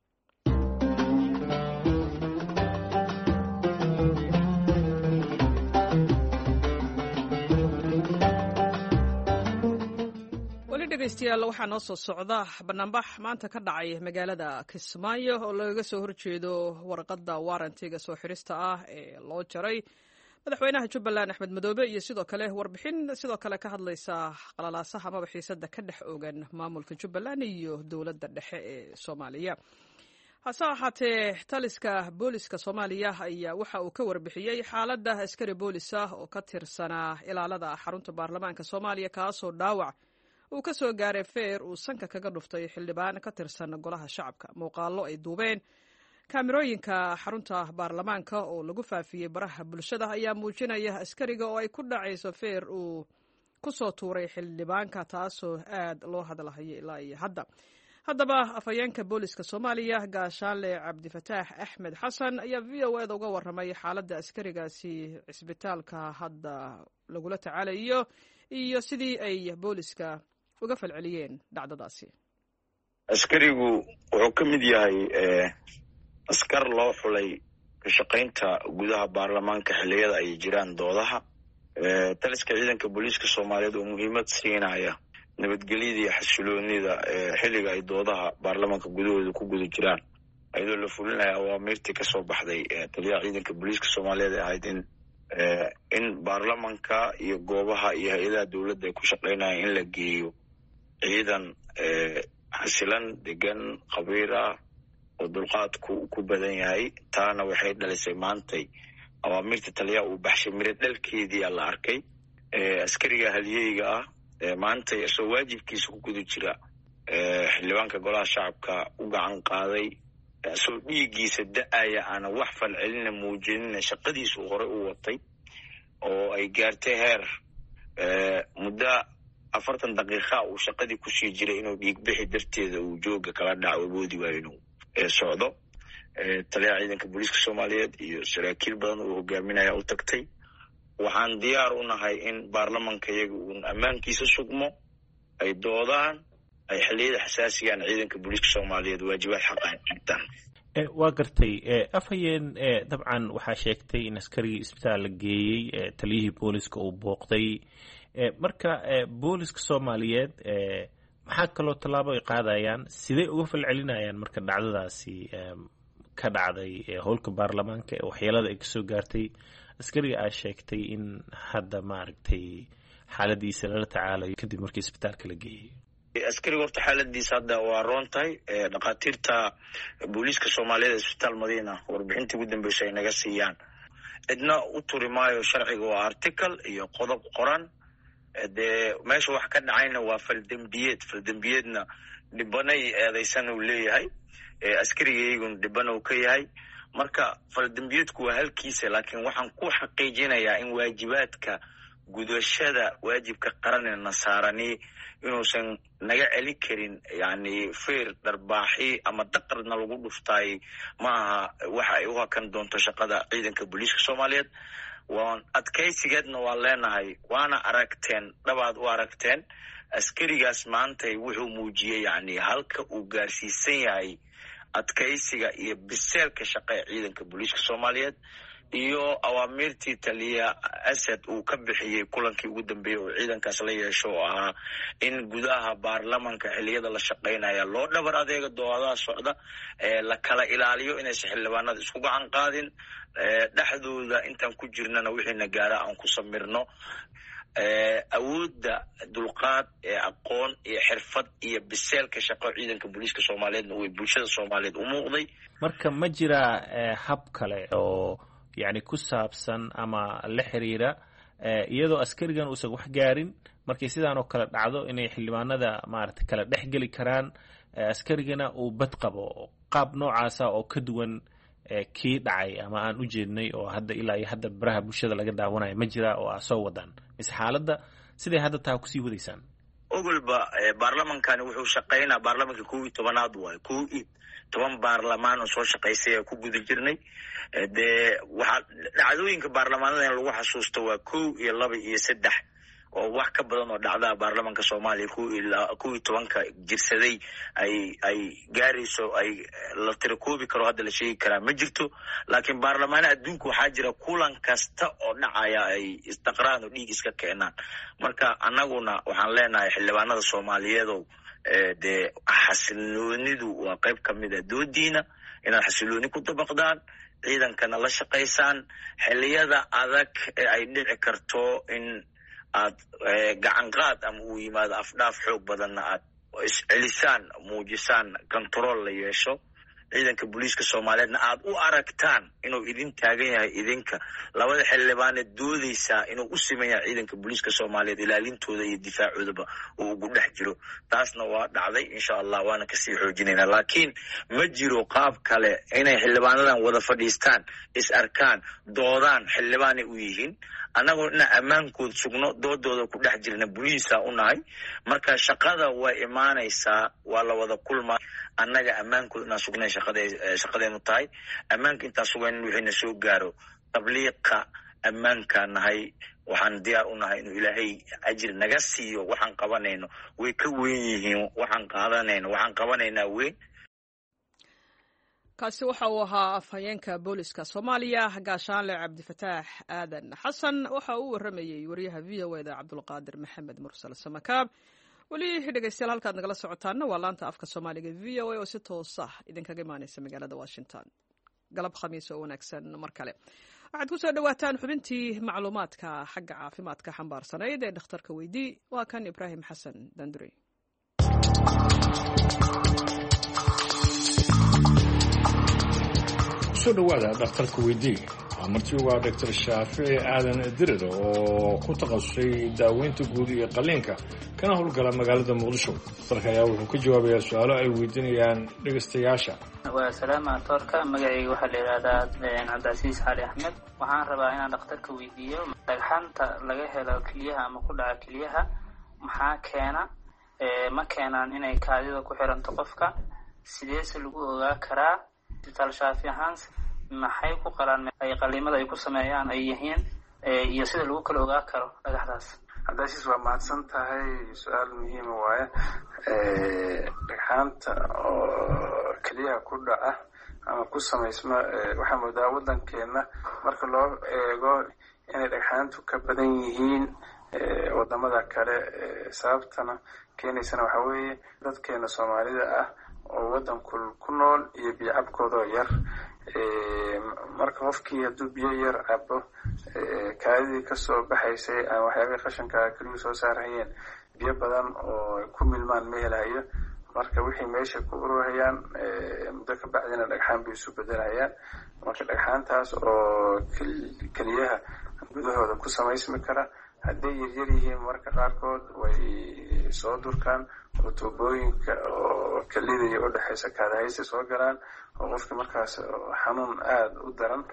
weli dhegaystayaal waxaa noo soo socda banaanbax maanta ka dhacay magaalada Kismaayo oo lagaga soo horjeedo warqadda waarantiga soo xirista ah ee loo jaray madaxweynaha Jubbaland Axmed Madoobe iyo sidoo kale warbixin sidoo kale ka hadlaysa qalalaasaha amaba xiisadda ka dhex ogan maamulka Jubbaland iyo dowladda dhexe ee Soomaaliya. hase ahaatee taliska booliska Soomaaliya ayaa waxa uu ka warbixiyey xaaladda askari boolis ah oo ka tirsanaa ilaalada xarunta baarlamaanka Soomaaliya kaasoo dhaawac uu ka soo gaaray feer uu sanka kaga dhuftay xildhibaan ka tirsan golaha shacabka. muuqaallo ay duubeen kaamirooyinka xarunta baarlamaanka oo lagu faafiyey baraha bulshada ayaa muujinaya askariga oo ay ku dhacayso feer uu ku soo tuuray xildhibaanka taasoo aad loo hadalhayo ilaa iyo hadda. haddaba afhayeenka booliska Soomaaliya gaashaanle Cabdifataax Axmed Xasan ayaa VOA uga warramay xaaladda askarigaasi cisbitaalka hadda lagula tacaalayo iyo sidii ay booliska uga falceliyeen dhacdadaasi. askarigu wuxuu ka mid yahay askar loo xulay ka shaqaynta gudaha baarlamaanka xilliyada ay jiraan doodaha. taliska ciidanka booliiska Soomaaliyeed oo muhiimad siinaya nabadgelyada iyo xasiloonida xilliga ay doodaha baarlamaanka gudahooda ku guda jiraan ayadoo la fulinayo awaamirtii ka soo baxday taliyaha ciidanka booliiska Soomaaliyeed ee ahayd in baarlamaanka iyo goobaha iyo hay-adaha dowladda ay ku shaqaynayaan in la geeyo ciidan xasilan degan khabiir ah oo dulqaadku ku badan yahay. taana waxay dhalisay maantay awaamirta taliyaha uu baxshay miro dhalkeedii la arkay. askariga haliyeyga ah maantay isoo waajibkiisa ku guda jira xildhibaanka golaha shacabka u gacan qaaday isoo dhiiggiisa da-aya aana wax falcelina muujinina shaqadiisu hore u watay oo ay gaartay heer muddo 40 daqiiqa uu shaqadii kusii jiray inuu dhiig bixi darteeda uu jooga kala dhaco awoodi waayo inuu socdo. taliyaha ciidanka booliiska Soomaaliyeed iyo saraakiil badan uu hogaaminaya u tagtay. waxaan diyaar u nahay in baarlamaanka iyaga uu ammaankiisa sugmo ay doodaan ay xilliyada xasaasigan ciidanka booliiska Soomaaliyeed waajibaad xaq ah qabtaan. waa gartay afhayeen dabcan waxaa sheegtay in askarigii isbitaal la geeyey taliyihii booliska uu booqday. marka booliska Soomaaliyeed maxaa kaloo tallaabo ay qaadayaan, siday uga falcelinayaan marka dhacdadaasi ka dhacday howlka baarlamaanka ee waxyeelada ay kasoo gaartay askariga aa sheegtay in hadda maaragtay xaaladiisa lala tacaalayo kadib markii isbitaalka la geeyey? askariga horta xaaladiisa hadda waa roon tahay. dhakhaatiirta booliiska soomaaliyeed isbitaal madiina warbixintii ugu dambeysay ay naga siiyaan. cidna u turi maayo, sharciga waa article iyo qodob qoran. dee meesha wax ka dhacayna waa faldembiyeedna dhibanay eedaysan uu leeyahay, askarigaygun dhibana uu ka yahay. marka faldembiyeedku waa halkiisa, laakiin waxaan ku xaqiijinayaa in waajibaadka gudashada waajibka qaranee nasaarani inuusan naga celin karin. yani feer dharbaaxi ama daqarna lagu dhuftaay ma aha waxa ay u hakan doonto shaqada ciidanka booliiska soomaaliyeed. waan adkaysigeedna waa leenahay, waana aragteen, dhabaad u aragteen. askarigaas maantay wuxuu muujiyey yani halka uu gaarsiisan yahay adkaysiga iyo biseelka shaqa ee ciidanka booliiska soomaaliyeed iyo awaamiirtii taliya asad uu ka bixiyey kulankii ugu dambeeyey oo ciidankaas la yeesho oo ahaa in gudaha baarlamanka xiliyada la shaqaynaya loo dhabar adeega doodaha socda, la kala ilaaliyo inaysan xildhibaanada isku gacan qaadin, dhexdooda intaan ku jirnana wixiina gaara aan ku samirno. awoodda dulqaad aqoon iyo xirfad iyo biseelka shaqo ciidanka booliiska soomaaliyeedna way bulshada soomaaliyeed u muuqday. marka ma jiraa hab kale oo yani ku saabsan ama la xiriira iyadoo askarigan uusan wax gaarin markay sidaan oo kale dhacdo inay xildhibaanada maaragtay kala dhex geli karaan, askarigana uu bad qabo, qaab noocaasa oo ka duwan kii dhacay ama aan u jeednay oo hadda ilaa iyo hadda baraha bulshada laga daawanayo ma jiraa oo aa soo wadaan, mise xaaladda siday hadda taa kusii wadaysaan? ogolba baarlamankani wuxuu shaqaynaa baarlamanka 11aad waayo, 11 baarlamaan oo soo shaqaysay ee ku guda jirnay. dee waxaa dhacdooyinka baarlamaanada in lagu xasuusto waa 1 iyo 2 iyo 3 oo wax ka badan oo dhacdaa baarlamanka soomaaliya 11 jirsaday ay gaarayso, ay la tirakoobi karo hadda la sheegi karaa ma jirto. laakiin baarlamaana adduunka waxaa jira kulan kasta oo dhacaya ay isdaqraan oo dhiig iska keenaan. marka annaguna waxaan leenahay xildhibaanada soomaaliyeedow, dee xasiloonidu waa qayb ka mid a doodiina, inaad xasilooni ku dabaqdaan, ciidankana la shaqaysaan. xilliyada adag ee ay dhici karto in aad gacan qaad ama uu yimaado afdhaaf xoog badanna aad iscelisaan, muujisaan, control la yeesho. ciidanka booliiska soomaaliyeedna aad u aragtaan inuu idin taagan yahay, idinka labada xildhibaaneed doodaysaa inuu u siman yahay ciidanka booliiska soomaaliyeed ilaalintooda iyo difaacoodaba uu ugu dhex jiro. taasna waa dhacday, insha allah waana kasii xoojinaynaa. laakiin ma jiro qaab kale inay xildhibaanadan wada fadhiistaan, is arkaan, doodaan. xildhibaanay u yihiin, annagoo ina ammaankood sugno, doodooda ku dhex jirna boliisa u nahay. marka shaqada way imaanaysaa, waa la wada kulmaa. annaga ammaankood inaan sugnay shaqadeenu tahay. ammaanka intaan sugayn wixiina soo gaaro tabliiqa ammaankaa nahay. waxaan diyaar u nahay inuu ilaahay ajir naga siiyo. waxaan qabanayno way ka weyn yihiin waxaan qaadanayno, waxaan qabanaynaa weyn. kaasi waxa uu ahaa afhayeenka booliska soomaaliya gaashaanle cabdifataax aadan xasan. waxa uu waramayey wariyaha v o da cabdulqaadir maxamed mursal samakaab. weli dhegeystayaal halkaad nagala socotaana waa laanta afka soomaaliga v o a oo si toosa idinkaga imaaneysa magaalada washington. galab khamiis oo wanaagsan mar kale. waxaad ku soo dhawaataan xubintii macluumaadka xagga caafimaadka xambaarsanayd ee dhakhtarka weydii. waa kan ibraahim xasan dandurey. soo dhawaada dhakhtarka weydii. marti waa doctor shaafici aadan dirir oo ku takhasusay daaweynta guud iyo qalliinka kana howlgala magaalada muqdisho. dhakhtarka ayaa wuxuu ka jawaabayaa su-aalo ay weydiinayaan dhegaystayaasha. waa salaama toorka, magacayga waxaa la yidhahdaa cabdicasiis xali axmed. waxaan rabaa inaan dhakhtarka weydiiyo dhagxanta laga helo keliyaha ama ku dhaca keliyaha maxaa keena, ma keenaan inay kaadida ku xiranto qofka, sideese lagu ogaa karaa? isbitaal shaafi ahaan maxay ku qalaan ay qaliimada ay ku sameeyaan ay yihiin, iyo sida lagu kala ogaa karo dhagaxdaas? cabdicasiis waa mahadsan tahay, su-aal muhiima waaye. dhagxaanta oo keliyaha ku dhaca ama ku samaysma, waxaa moodaa waddankeena marka loo eego inay dhagxaantu ka badan yihiin wadamada kale. Sababtana keenaysana waxaa weeye dadkeena Soomaalida ah oo wadanku ku nool iyo biyo cabkooda yar. Marka qofkii hadduu biyo yar cabo kaadidii kasoo baxaysay aan waxyaabihii qashanka kaliya soo saarayeen biyo badan oo ku milmaan ma helayo. Marka wixii meesha ku ururayaan muddo ka bacdina dhagxaan bay isu bedelayaan. Marka dhagxaantaas oo keliyaha gudahooda ku samaysmi kara hadday yaryar yihiin marka qaarkood way soo durkaan oo tuubooyinka oo kelida iyo udhexaysa kaadahaysta soo galaan oo qofka markaas xanuun aada u daran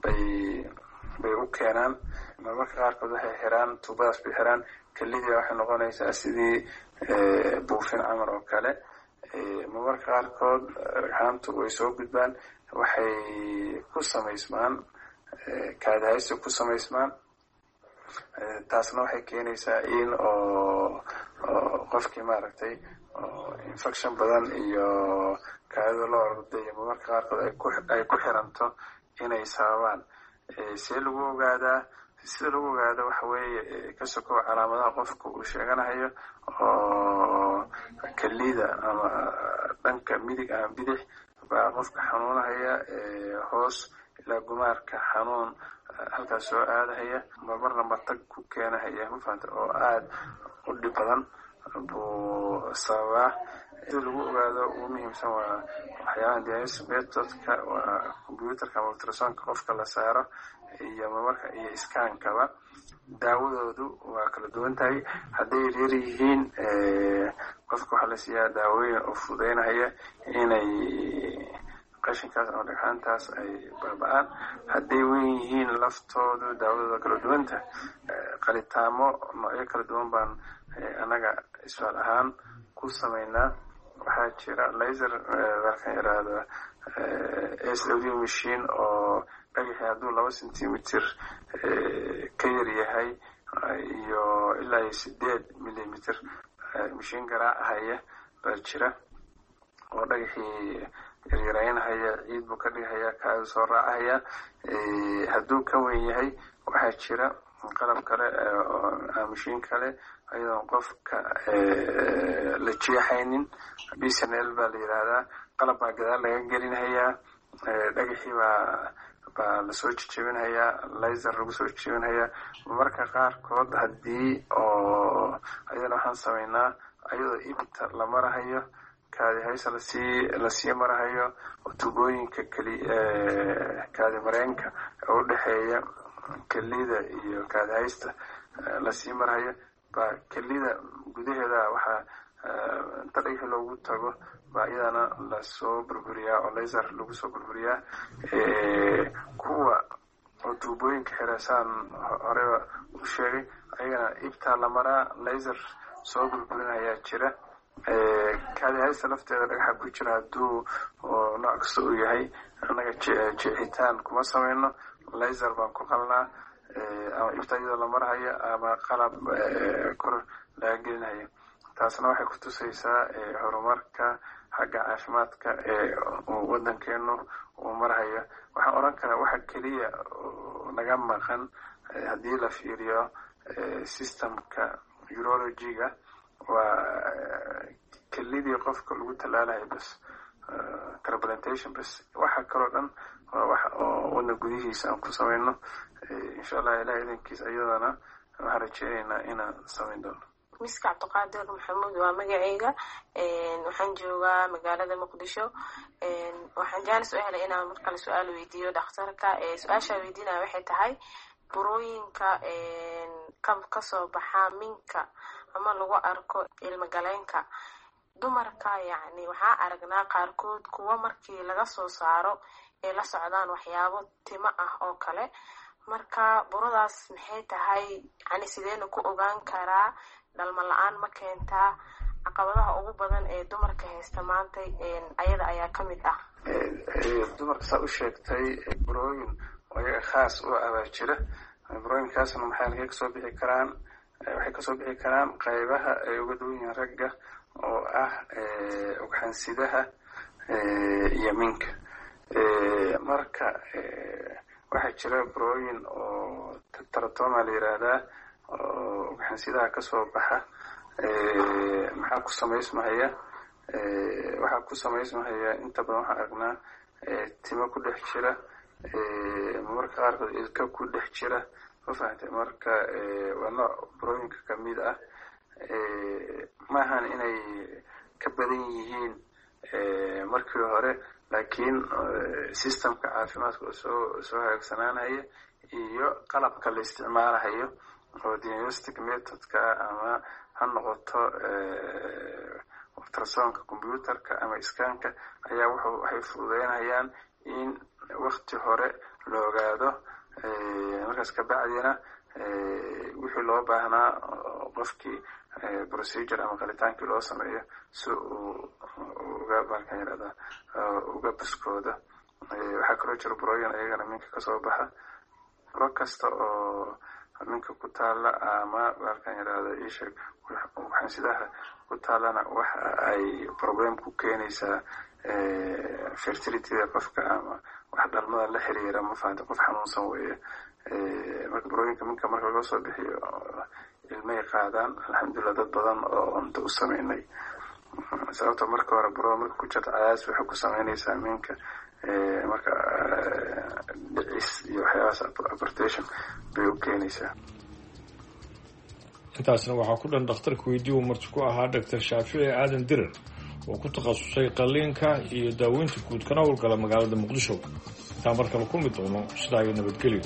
bay u keenaan. marmarka qaarkood waxay xiraan tuubadaas bay xiraan kelidii waxay noqonaysaa sidii buufin camar oo kale. marmarka qaarkood dhagxaantu way soo gudbaan waxay ku samaysmaan kaadahaysta ku samaysmaan. taasna waxay keenaysaa in oo qofkii maaragtay infection badan iyo kaadida loo ordayo marmarka qaarkood ay ku xiranto inay sababaan. see lagu ogaadaa? sida lagu ogaado waxa weeye ka sokow calaamadaha qofka uu sheeganayo oo kelida ama dhanka midig ama bidix baa qofka xanuunahaya hoos ilaa gumaarka xanuun halkaas soo aadahaya marmarna matag ku keenahaya mafahanta oo aada u dhib badan buu sababaa. sida lagu ogaado ugu muhiimsan waa waxyaabaha diagnosis methodka waa computerka ama ultrasonka qofka la saaro iyo marmarka iyo iskaankaba. daawadoodu waa kala duwan tahay. hadday yaryar yihiin qofka waxaa la siiyaa daawooyin oo fududeynahaya inay qashinkaas ama dhagxaantaas ay baaba'aan. hadday weyn yihiin laftoodu daawadooda kala duwan tahay. qalitaamo noocyo kala duwan baan annaga isfaal ahaan ku samaynaa. waxaa jira laser markaan yidhaahdo SW machine oo dhagaxii hadduu 2 centimeter ka yar yahay iyo ilaa 8 millimeter mashiin garaacahaya baa jira oo dhagaxii yaryaraynahaya ciid buu ka dhigahaya kaada soo raacahaya. hadduu ka weyn yahay waxaa jira qalab kale oo mashiin kale ayadoon qofka la jeexaynin BSNL baa la yidhaahdaa. qalab baa gadaal laga gelinhayaa dhagaxii baa lasoo jejebinhayaa laser lagu soo jejebinhayaa. marmarka qaarkood haddii oo ayadana waxaan samaynaa ayadoo ibta la marahayo kaadihaysa lasii marahayo oo tubooyinka kaadi mareenka oo udhexeeya kelida iyo kaadihaysta lasii marahayo baa kelida gudaheeda waxaa inta dhagaxi loogu tago baa iyadana lasoo burburiyaa oo laser lagu soo burburiyaa. kuwa oo tuubooyinka xirasaan horeba u sheegay ayagana ibtaa la maraa laser soo burburinayaa jira. kaadihaysta lafteeda dhagaxa ku jira hadduu nooc kasta uu yahay annaga jeexitaan kuma samayno laser baan ku qalnaa ama ibta iyadoo la marhayo ama qalab kor laga gelinhayo. taasna waxay ku tusaysaa horumarka xagga caafimaadka wadankeenu uu marhayo. waxaan oran karaa waxa keliya naga maqan haddii la fiiriyo systemka urology-ga waa kelidii qofka lagu tallaalayo bas transplantation bas. waxa kaloo dhan waa wax oo wadna gudihiisa aan ku samayno. insha allah ilaah idankiisa iyadana waxaan rajeynaynaa inaan samayn doono. miska cabdiqaadir maxamuud waa magacayga. waxaan joogaa magaalada muqdisho. waxaan jaanis u helay inaan markale su-aal weydiiyo dhakhtarka. su-aashaa weydiinaya waxay tahay burooyinka kasoo baxaa minka ama lagu arko ilmagaleenka dumarka. yacni waxaa aragnaa qaarkood kuwa markii laga soo saaro ay la socdaan waxyaabo timo ah oo kale. marka buradaas maxay tahay? yani sideena ku ogaan karaa? dhalmo la-aan ma keentaa? caqabadaha ugu badan ee dumarka haysta maanta ayada ayaa ka mid ah. dumarka saa u sheegtay burooyin oo iyaga khaas u abaa jira. burooyinkaasna maxay kasoo bixi karaan? waxay kasoo bixi karaan qaybaha ay uga duwan yihiin ragga oo ah ugxansidaha iyo minka. marka waxaa jira burooyin oo teratoma la yiraahdaa oo ugxansidaha kasoo baxa maxaa ku samaysmahaya waxaa ku samaysmahaya inta badan waxaan aragnaa timo ku dhex jira marmarka qaarkood ilka ku dhex jira ma fahamtay marka waa nooc burooyinka kamid ah maahan inay ka badan yihiin markii hore laakiin systemka caafimaadka soo hagaagsanaanaya iyo qalabka la isticmaalahayo oo diagnostic methodka ama ha noqoto ultrasonka computerka ama iskaanka ayaa waxay fududeynayaan in wakti hore la ogaado markaas kabacdina wixii loo baahnaa qofkii procedure ama qalitaankii loo sameeyo si uu uga baskooda. waxaa kaloo jira burooyin ayagana minka kasoo baxa buro kasta oo minka ku taala ama isheeg xansidaha ku taalana waxa ay problem ku keenaysaa fertilityda qofka ama wax dhalmada la xiriira ma fahamta qof xanuunsan weeye marka burooyinka minka marka laga soo bixiyo ilmay qaadaan alxamdulillah dad badan oo unta u sameynay sababta marka hore buro marka ku jirta cadaas waxay ku sameynaysaa minka marka dhicis iyo waxyaabahaas abortation bay u keenaysaa. intaasna waxaa ku dhan dhakhtarka weydii uu marti ku ahaa Dr. Shaafici Aadan Dirar oo ku takhasusay qalliinka iyo daaweynta guud kana howlgala magaalada Muqdisho. intaan mar kale kulmi doono sidaa iyo nabadgelyo.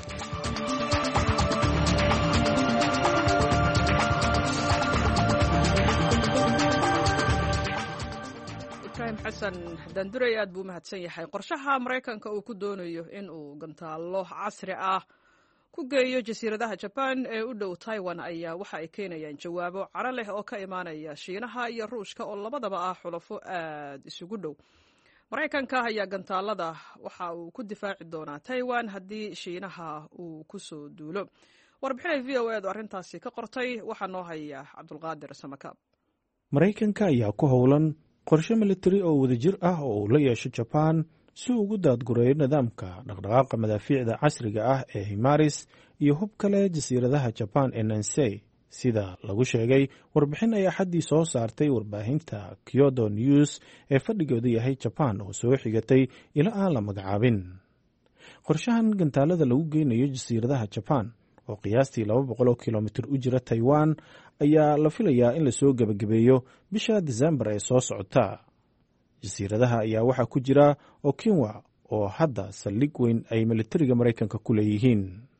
xasan danduray aad buu mahadsan yahay. qorshaha Mareykanka uu ku doonayo in uu gantaalo casri ah ku geeyo jasiiradaha Japan ee u dhow Taiwan ayaa waxa ay keenayaan jawaabo caro leh oo ka imaanaya Shiinaha iyo Ruushka oo labadaba ah xulafo aad isugu dhow. Mareykanka ayaa gantaalada waxa uu ku difaaci doonaa Taiwan haddii Shiinaha uu ku soo duulo. warbixinay VOA arrintaasi ka qortay waxaa noo haya Cabdulqaadir Samakaab. Mareykanka ayaa ku howlan qorshe militari oo wadajir ah oo uu la yeesho Japan si uu ugu daadgureeyo nidaamka dhaqdhaqaaqa madaafiicda casriga ah ee HIMARS iyo hub kale jasiiradaha Japan ee Nansei sida lagu sheegay warbixin ay axaddii soo saartay warbaahinta Kyodo News ee fadhigoodu yahay Japan oo soo xigatay ila aan la magacaabin. qorshahan gantaalada lagu geynayo jasiiradaha Japan oo qiyaastii 200 kilomitir u jira Taiwan ayaa la filayaa in la soo gabagabeeyo bisha December ee soo socota. jasiiradaha ayaa waxaa ku jira Okinawa oo hadda saldhig weyn ay militariga Mareykanka ku leeyihiin.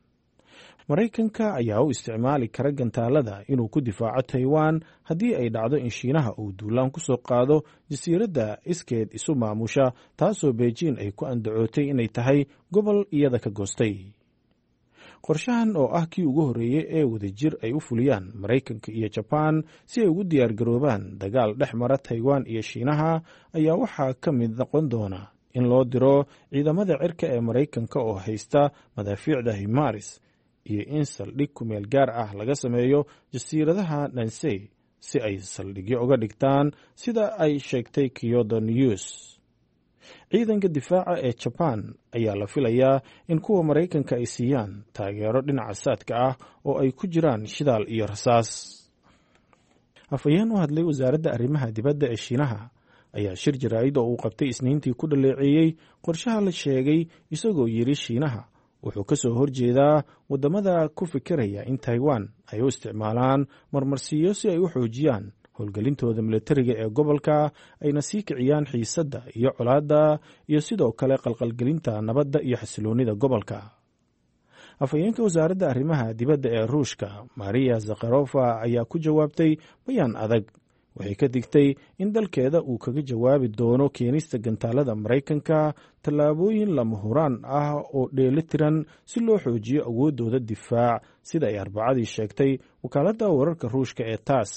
Mareykanka ayaa u isticmaali kara gantaalada inuu ku difaaco Taiwan haddii ay dhacdo in Shiinaha uu duulaan ku soo qaado jasiiradda iskeed isu maamusha taasoo Beijing ay ku andacootay inay tahay gobol iyada ka goostay. qorshahan oo ah kii ugu horeeyay ee wadajir ay u fuliyaan Mareykanka iyo Japan si ay ugu diyaar garoobaan dagaal dhex mara Taiwan iyo Shiinaha ayaa waxaa ka mid noqon doona in loo diro ciidamada cirka ee Mareykanka oo haysta madaafiicda HIMARS iyo in saldhig ku meel gaar ah laga sameeyo jasiiradaha Nansei si ay saldhigyo uga dhigtaan sida ay sheegtay Kyodo News. ciidanka difaaca ee Japan ayaa la filayaa in kuwa Mareykanka ay siiyaan taageero dhinaca saadka ah oo ay ku jiraan shidaal iyo rasaas. afhayeen u hadlay wasaaradda arrimaha dibadda ee Shiinaha ayaa shir jaraa'id oo uu qabtay Isniintii ku dhaleeceeyay qorshaha la sheegay isagoo yiri Shiinaha wuxuu ka soo horjeedaa wadamada ku fikiraya in Taiwan ay u isticmaalaan marmarsiyo si ay u xoojiyaan howlgelintooda militariga ee gobolka ayna sii kiciyaan xiisadda iyo colaadda iyo sidoo kale qalqalgelinta nabadda iyo xasiloonida gobolka. afhayeenka wasaaradda arrimaha dibadda ee Ruushka Maria Zakharova ayaa ku jawaabtay bayaan adag. waxay ka digtay in dalkeeda uu kaga jawaabi doono keenista gantaalada Mareykanka tallaabooyin lama huraan ah oo dheelitiran si loo xoojiyo awooddooda difaac sida ay Arbacadii sheegtay wakaaladda wararka Ruushka ee TASS.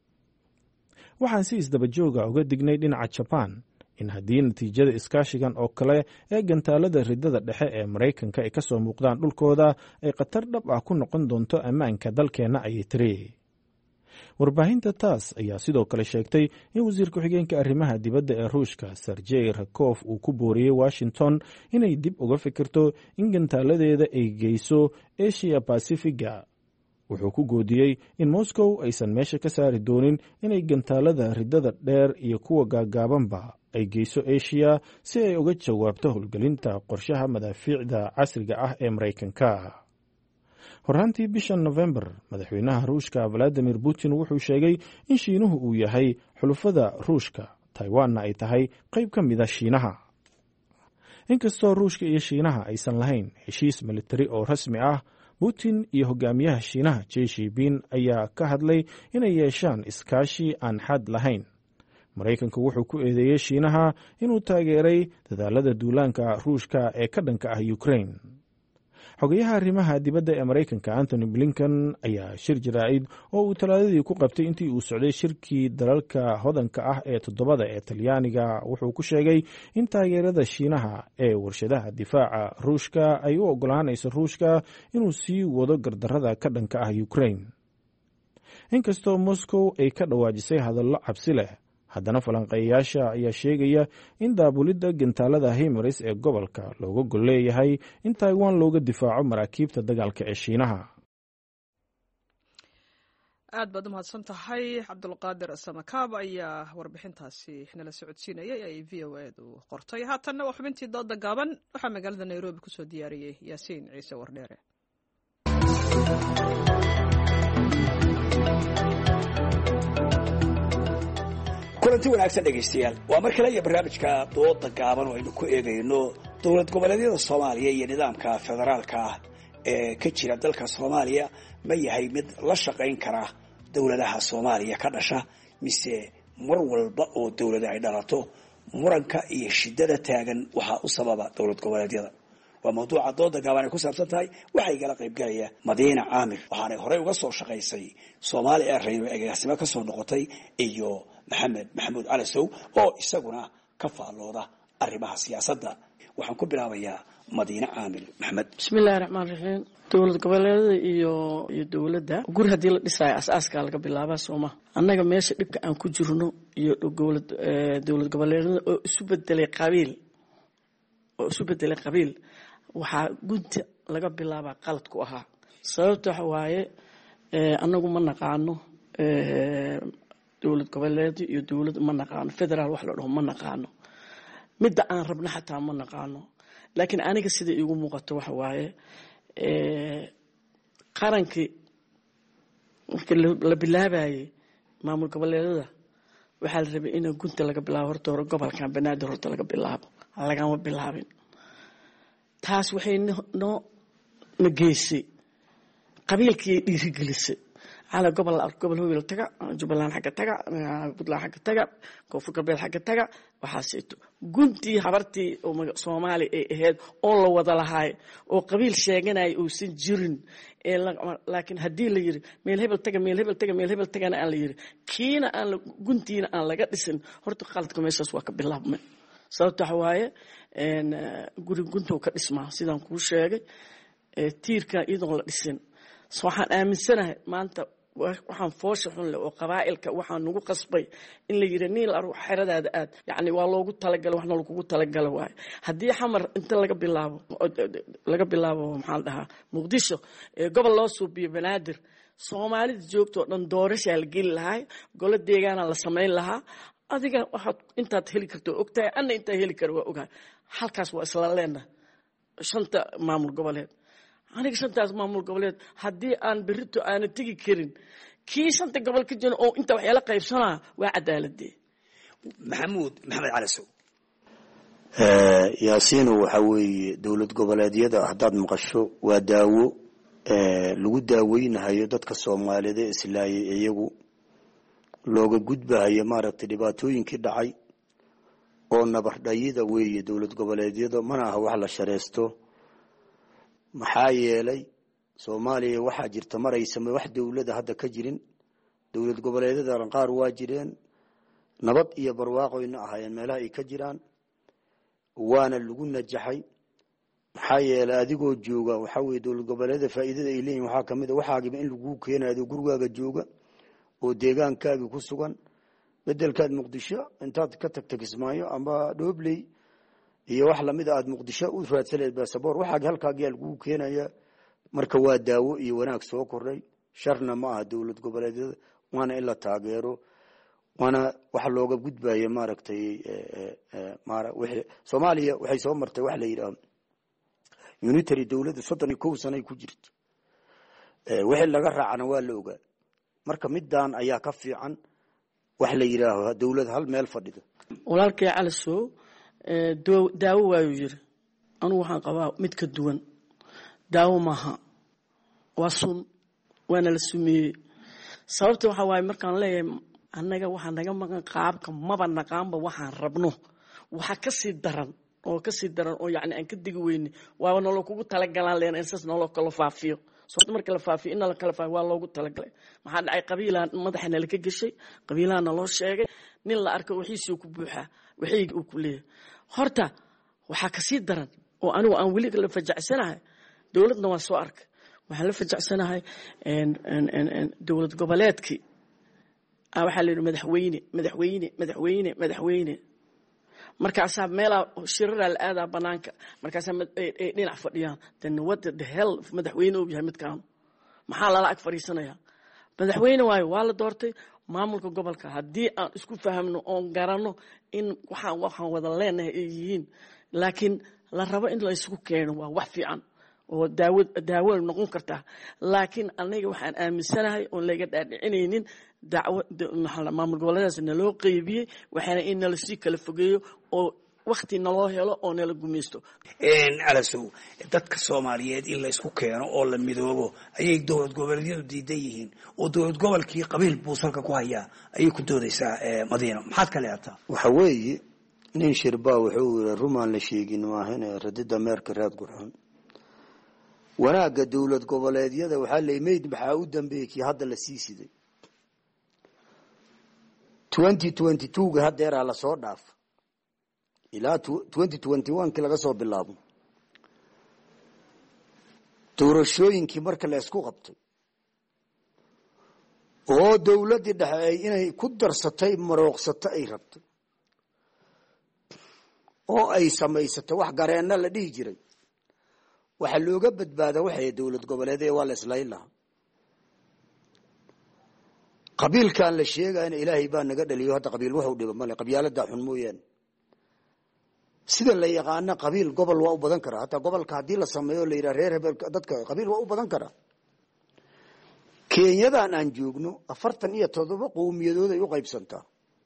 waxaan si isdaba jooga uga dignay dhinaca Japan in haddii natiijada iskaashigan oo kale ee gantaalada ridada dhexe ee Mareykanka ay ka soo muuqdaan dhulkooda ay khatar dhab ah ku noqon doonto ammaanka dalkeena ayay tiri. warbaahinta TASS ayaa sidoo kale sheegtay in wasiir ku-xigeenka arrimaha dibadda ee Ruushka Sergey Rakov uu ku booriyey Washington inay dib uga fikirto in gantaaladeeda ay geyso Asia Pacifiga wuxuu ku goodiyey in moscow aysan meesha ka saari doonin inay gantaalada riddada dheer iyo kuwa gaagaabanba ay geyso eshiya si ay uga jawaabto howlgelinta qorshaha madaafiicda casriga ah ee maraykanka. horraantii bishan nofembar madaxweynaha ruushka valadimir putin wuxuu sheegay in shiinuhu uu yahay xulufada ruushka, taiwanna ay tahay qayb ka mida shiinaha. inkastoo ruushka iyo shiinaha aysan lahayn heshiis militari oo rasmi ah, putin iyo hogaamiyaha shiinaha Xi Jinping ayaa ka hadlay inay yeeshaan iskaashi aan xad lahayn. maraykanku wuxuu ku eedeeyey shiinaha inuu taageeray dadaalada duulaanka ruushka ee ka dhanka ah Ukraine. xogayaha arrimaha dibadda ee maraykanka Anthony Blinken ayaa shir jaraa'id oo uu talaadadii ku qabtay intii uu socday shirkii dalalka hodanka ah ee toddobada ee Talyaaniga wuxuu ku sheegay in taageerada shiinaha ee warshadaha difaaca ruushka ay u ogolaanayso ruushka inuu sii wado gardarrada ka dhanka ah Ukraine. inkastoo Moscow ay ka dhawaajisay hadallo cabsi leh, haddana falanqeeyayaasha ayaa sheegaya in daabulidda gantaalada HIMARS ee gobolka looga gol leeyahay in Taiwan looga difaaco maraakiibta dagaalka ee shiinaha. aad baad u mahadsan tahay cabdulqaadir samakaab ayaa warbixintaasi nala socodsiinayay ay VOA-du qortay. haatanna waa xubintii dooda gaaban, waxaa magaalada Nairobi kusoo diyaariyey Yaasiin Ciise Wardheere. kulanti wanaagsan dhegaystayaal, waa mar kale iyo barnaamijka dooda gaaban oo aynu ku eegayno dowlad goboleedyada Soomaaliya iyo nidaamka federaalka ah ee ka jira dalka Soomaaliya ma yahay mid la shaqayn kara dowladaha Soomaaliya ka dhasha, mise mar walba oo dowlada ay dhalato muranka iyo shidada taagan waxaa u sababa dowlad goboleedyada. waa mawduuca dooda gaaban ay ku saabsan tahay. waxaa igala qaybgalaya Madiina Caamir, waxaanay horey uga soo shaqaysay Soomaali Airlines agaasimo ka soo noqotay, iyo Maxamed Maxamuud Cali Sow oo isaguna ka faallooda arrimaha siyaasadda. waxaan ku bilaabayaa Madiina Caamir. Maxamed. bismillaahir rahmaanir rahiim. dowlad goboleedyada iyo dowladda guri haddii la dhisaayo asaaska laga bilaabaa Sooma. annaga meesha dhibka aan ku jirno iyo dowlad goboleedyada oo isu bedelay qabiil waxaa gunta laga bilaabaa qalad ku ahaa. sababta waxa waaye annagu ma naqaano dowlad goboleed iyo dowlad ma naqaano, federaal wax la dhaho ma naqaano, midda aan rabno xataa ma naqaano. laakiin aniga sida iigu muuqato waxa waaye qarankii markii la bilaabayay maamul goboleedyada waxaa la rabay in gunta laga bilaabo. horta hore gobolkan banaadir horta laga bilaabo, lagama bilaabin. taas waxay noo nageysay qabiilkii dhiirigelisay على قبل هو يلتقى جبلان حق تقع بدلا حق تقع كوفر قبل حق تقع وحاسيته قنتي حبرتي صومالي هاد الله وضلها هاي وقبيل شيغنا او سنجرن لكن هدي اللي يري ميل هبل تقع انا اللي يري كينا ان قنتينا ان لغا دسن horta qaladka meeshaas waa ka bilaabmay. sababta waaye guriga gunta ka dhismaa sidaan kuu sheegay tiirka iyadoo la dhisin. waxaan aaminsanahay maanta waxaan foosha xun leh oo qabaa'ilka waxaan nagu qasbay in la yiri niil aru xiradaada aad, yani waa loogu talagalay waxna lagu talagalay waay. haddii xamar inta laga bilaabo maxaa la dhahaa Muqdisho gobol loo suubiyo Banaadir, Soomaalida joogto dhan doorasho la geli lahaa, golo deegaana la sameyn lahaa. adiga waxaad intaad heli karto ogtahay, anna intaa heli karo waa ogahay. halkaas waa isla leenahay shanta maamul goboleed. aniga shantaas maamul goboleed haddii aan berito aana tegi karin kii shanta gobol ka jiro oo inta waxyaala qaybsanaa waa cadaaladee. Maxamed Cali Sow. yaasiin waxa weeye dowlad goboleedyada haddaad maqasho waa daawo lagu daaweynayo dadka Soomaaliyeed ee islaayay iyagu looga gudbayo maaragtay dhibaatooyinkii dhacay oo nabardhayida weeye dowlad goboleedyada, mana aha wax la shareysto. maxaa yeelay Soomaaliya waxaa jirta maraysa wax dowladda hadda ka jirin. dowlad goboleedyada qaar waa jireen nabad iyo barwaaqoyna ahaayeen meelaha ay ka jiraan, waana lagu najaxay. maxaa yeelay adigoo jooga waxa weeye dowlad goboleedyada faa'iidada ay leeyihiin waxaa kamid ah waxaagiba in lagu keenayo gurigaaga jooga oo deegaankaaga ku sugan, bedelkaad Muqdisho intaad ka tagtay Kismaayo ama Dhobley iyo wax lamid aad Muqdisho u raadsaneed baasaboor waxaad halkaaga lagu keenaya. marka waa daawo iyo wanaag soo kordhay. sharna ma aha dowlad goboleedyada waana in la taageero waana waxa looga gudbaya maaragtay Soomaaliya waxay soo martay wax la yiraahdo unitary dowladda 31 sano ay ku jirto wixii laga raacana waa la ogaa marka midaan ayaa ka fiican wax la yiraahdo dowlad hal meel fadhido walaalkay Cali Sow daawo waayu yiri anu waxaan qabaa mid ka duwan daawo maaha waa sun waana la sumeeyey sababta waxa waaye markaan leeyahay annaga waxaa naga maqan qaabka maba naqaanba waxaan rabno waxa ka sii daran oo yacni aan ka digi weyne waaba nolol kugu talagalaan leen insas nolol kala faafiyo sababta marka la faafiyo in la kala faafiyo waa loogu talagalay maxaa dhacay qabiilaan madaxna la ka gashay qabiilaana loo sheegay nin la arko wixiisii ku buuxaa wixii uu ku leeyahay horta waxa ka sii daran oo anigu aan weli la fajacsanahay dawladna waa soo arkay waxaan la fajacsanahay dawlad goboleedkii waxa la yiri madaxweyne markaasaa meela shirara la aadaa banaanka markaasaa dhinac fadhiyaan then what the hell madaxweyne uu yahay midkaan maxaa lala ag fariisanaya madaxweyne waayo waa la doortay maamulka gobolka haddii aan isku fahamno oon garanno in waxaan wada leenahay ay yihiin laakiin la rabo in la isugu keeno waa wax fiican oo daawo noqon kartaa laakiin aniga waxaan aaminsanahay oon laga dhaadhicinaynin maamul goboleedaas naloo qeybiyey waxaana in nala sii kala fogeeyo oo waqti naloo helo oo nala gumaysto Cali Sow dadka Soomaaliyeed in la isku keeno oo la midoobo ayay dowlad goboleedyadu diidan yihiin oo dowlad gobolkii qabiil buusalka ku haya ayay ku doodaysaa Madiina maxaad ka leeyahay waxa weeye nin shirbaa wuxuu yiri rumaan la sheegin maahane radida meerka raad gurxan wanaaga dowlad goboleedyada waxa la imeyd maxaa u dambeeyay hadda la sii siday 2022 hadeera la soo dhaaf ilaa 2021 laga soo bilaabo doorashooyinkii marka la isku qabtay oo dawladda dhexe inay ku darsatay marooqsato ay rabtay oo ay samaysatay wax gareena la dhigi jiray waxa looga badbaada waxay dawlad goboleedyada waa la islaaylaha qabiilkan la sheegayna ilaahay baa naga dhaliyo hadda qabiil wuxuu dhibo male qabyaalada xun mooyaan sida la yaqaan qabiil gobol waa u badan kara hata gobolka hadii la sameeyo la yiraahdo reer hebel dadka qabiil waa u badan kara Keenyadan aan joogno 47 qowmiyadood ay u qaybsantaa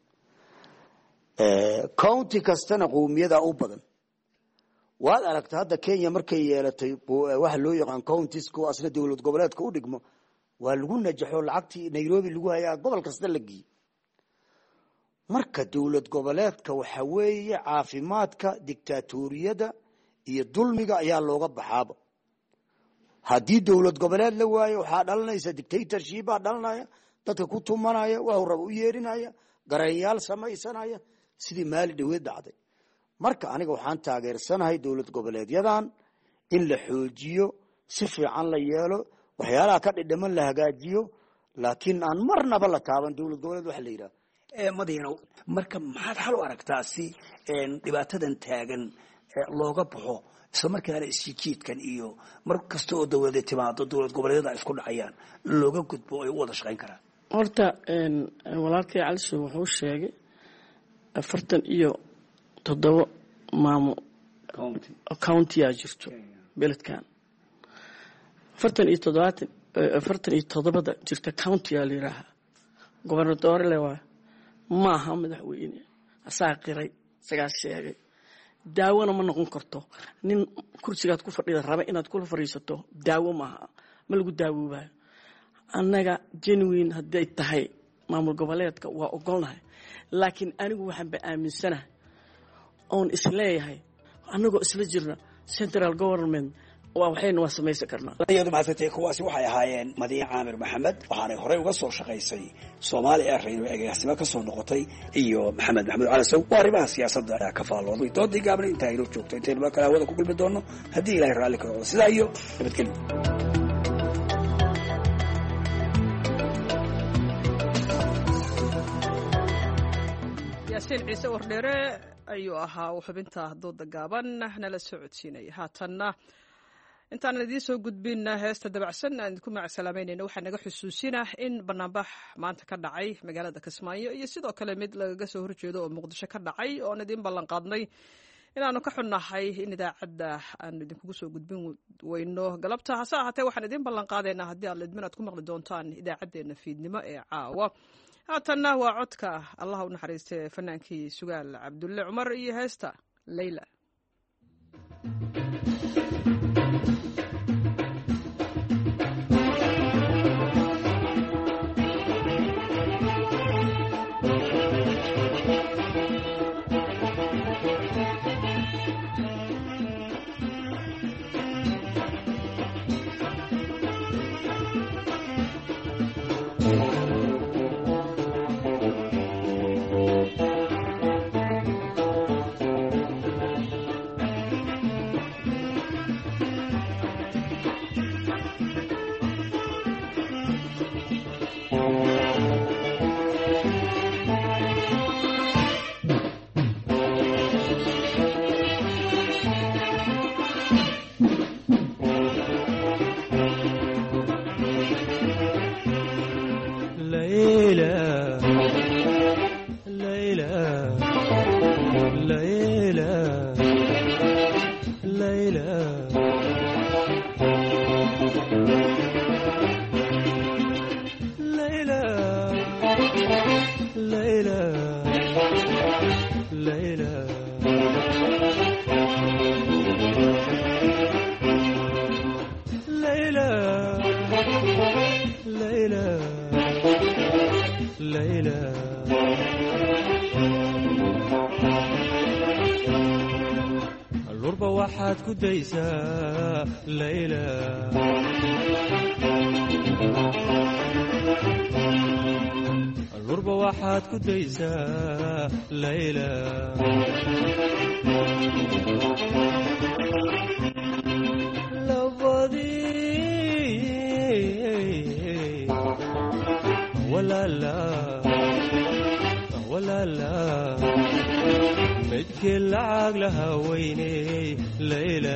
county kastana qowmiyada u badan waad aragtaa hadda Kenya markay yeelatay wax loo yaqaan counties ku asla dawlad goboleedka u dhigmo waa lagu najaxo lacagtii Nairobi lagu hayaa gobol kasta la geeyay marka dawlad goboleedka waxa weeye caafimaadka diktatoriyada iyo dulmiga ayaa looga baxaaba hadii dawlad goboleed la waayo waxa dhalanaysa dictatorship dhalanaya dadka ku tumanaya waxa rabo u yeerinaya garayaal samaysanaya sidii maali dhaweed dhacday marka aniga waxaan taageersanahay dawlad goboleedyadan in la xoojiyo si fiican la yeelo waxyaalaha ka dhidhiman la hagaajiyo laakiin aan marnaba la taaban dawlad goboleed wax la yiraahdo Madiina marka maxaad xal u aragtaa si dhibaatadan taagan looga baxo isla markaana isjiidkan iyo mar kasta oo dawladda timaado dawlad goboleedyada isku dhacayaan looga gudbo ay wada shaqeyn karaan horta walaalkay Cali Sow wuxuu sheegay 47 maamul county aa jirto beledkan 47 jirta county aa la yiraahdaa gobernador leeyahay maaha madaxweyne asaa qiray sagaal sheegay daawona ma noqon karto nin kursigaad ku fadhida raba inaad kula fariisato daawo maaha ma lagu daawoobayo annaga genuine haday tahay maamul goboleedka waa ogolnahay laakiin anigu waxaan aaminsanahay oon isleeyahay anagoo isla jirna central government waxayna waa samaysan karnaa iyadu maasatay kuwaasi waxay ahaayeen Madiina Caamir Maxamed waxaanay horey uga soo shaqaysay Soomaaliya rayidnimo ka soo noqotay iyo Maxamed Cali Sow waa arrimaha siyaasadda ka faalooday doodii gaabna inta ay joogto inta kala wada ku kulmi doono hadii Ilaahay raali ka noqdo sidaa iyo nabadgelyo Yaasiin Ciise Wardheere ayuu ahaa xubinta dooda gaaban nala socodsiinay haatanna intaanan idiin soo gudbin heesta dabacsan aan idinku macsalaamaynayna waxaa naga xusuusina in banaanbax maanta ka dhacay magaalada Kismaayo iyo sidoo kale mid lagaga soo horjeedo oo Muqdisho ka dhacay oo aan idin ballan qaadnay inaanu ka xunnahay in idaacadda aan idinkugu soo gudbin weyno galabta hase ahaatee waxaan idin ballan qaadaynaa haddii aad idminaad ku maqli doontaan idaacaddeenna fiidnimo ee caawa haatanna waa codka allah u naxariistay fanaankii Sugaal Cabdulle Cumar iyo heesta Layla. Lurba waxaad ku daysaa Layla labadii walaala midkii lacag lahaa weynay Layla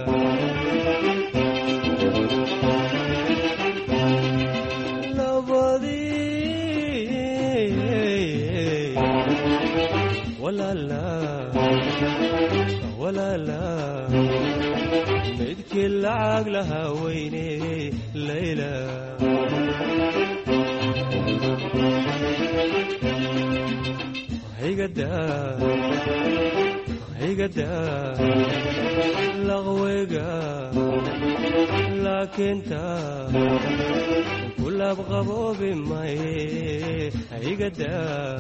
walaala midkii lacag lahaa weynay Layla higada laqweyga laakiinta kulab qaboobi maye higada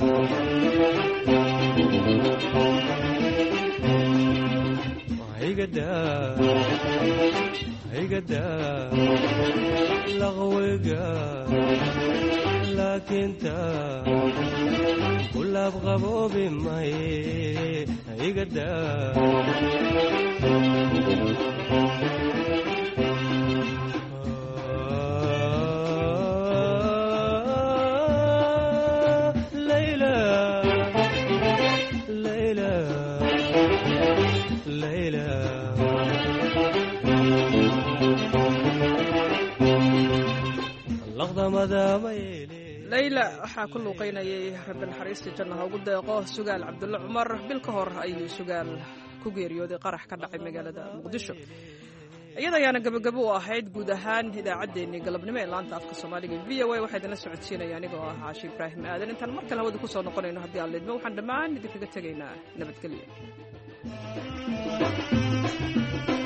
laqweyga laakiinta kulab qaboobi maye higada Layla waxaa ku luuqaynayay rabbi naxariista jannaha ugu deeqo Sugaal Cabdulle Cumar bil ka hor ayuu Sugaal ku geeriyooday qarax ka dhacay magaalada Muqdisho iyada ayaana gabagabo u ahayd guud ahaan idaacaddeenii galabnimo ee laanta afka Soomaaliga VOA waxaa idinla socodsiinaya anigoo ah Caashi Ibraahim Aadan intaan mar kale hawada ku soo noqonayno haddii aan leedmo waxaan dhammaan idinkaga tegaynaa nabadgelyo.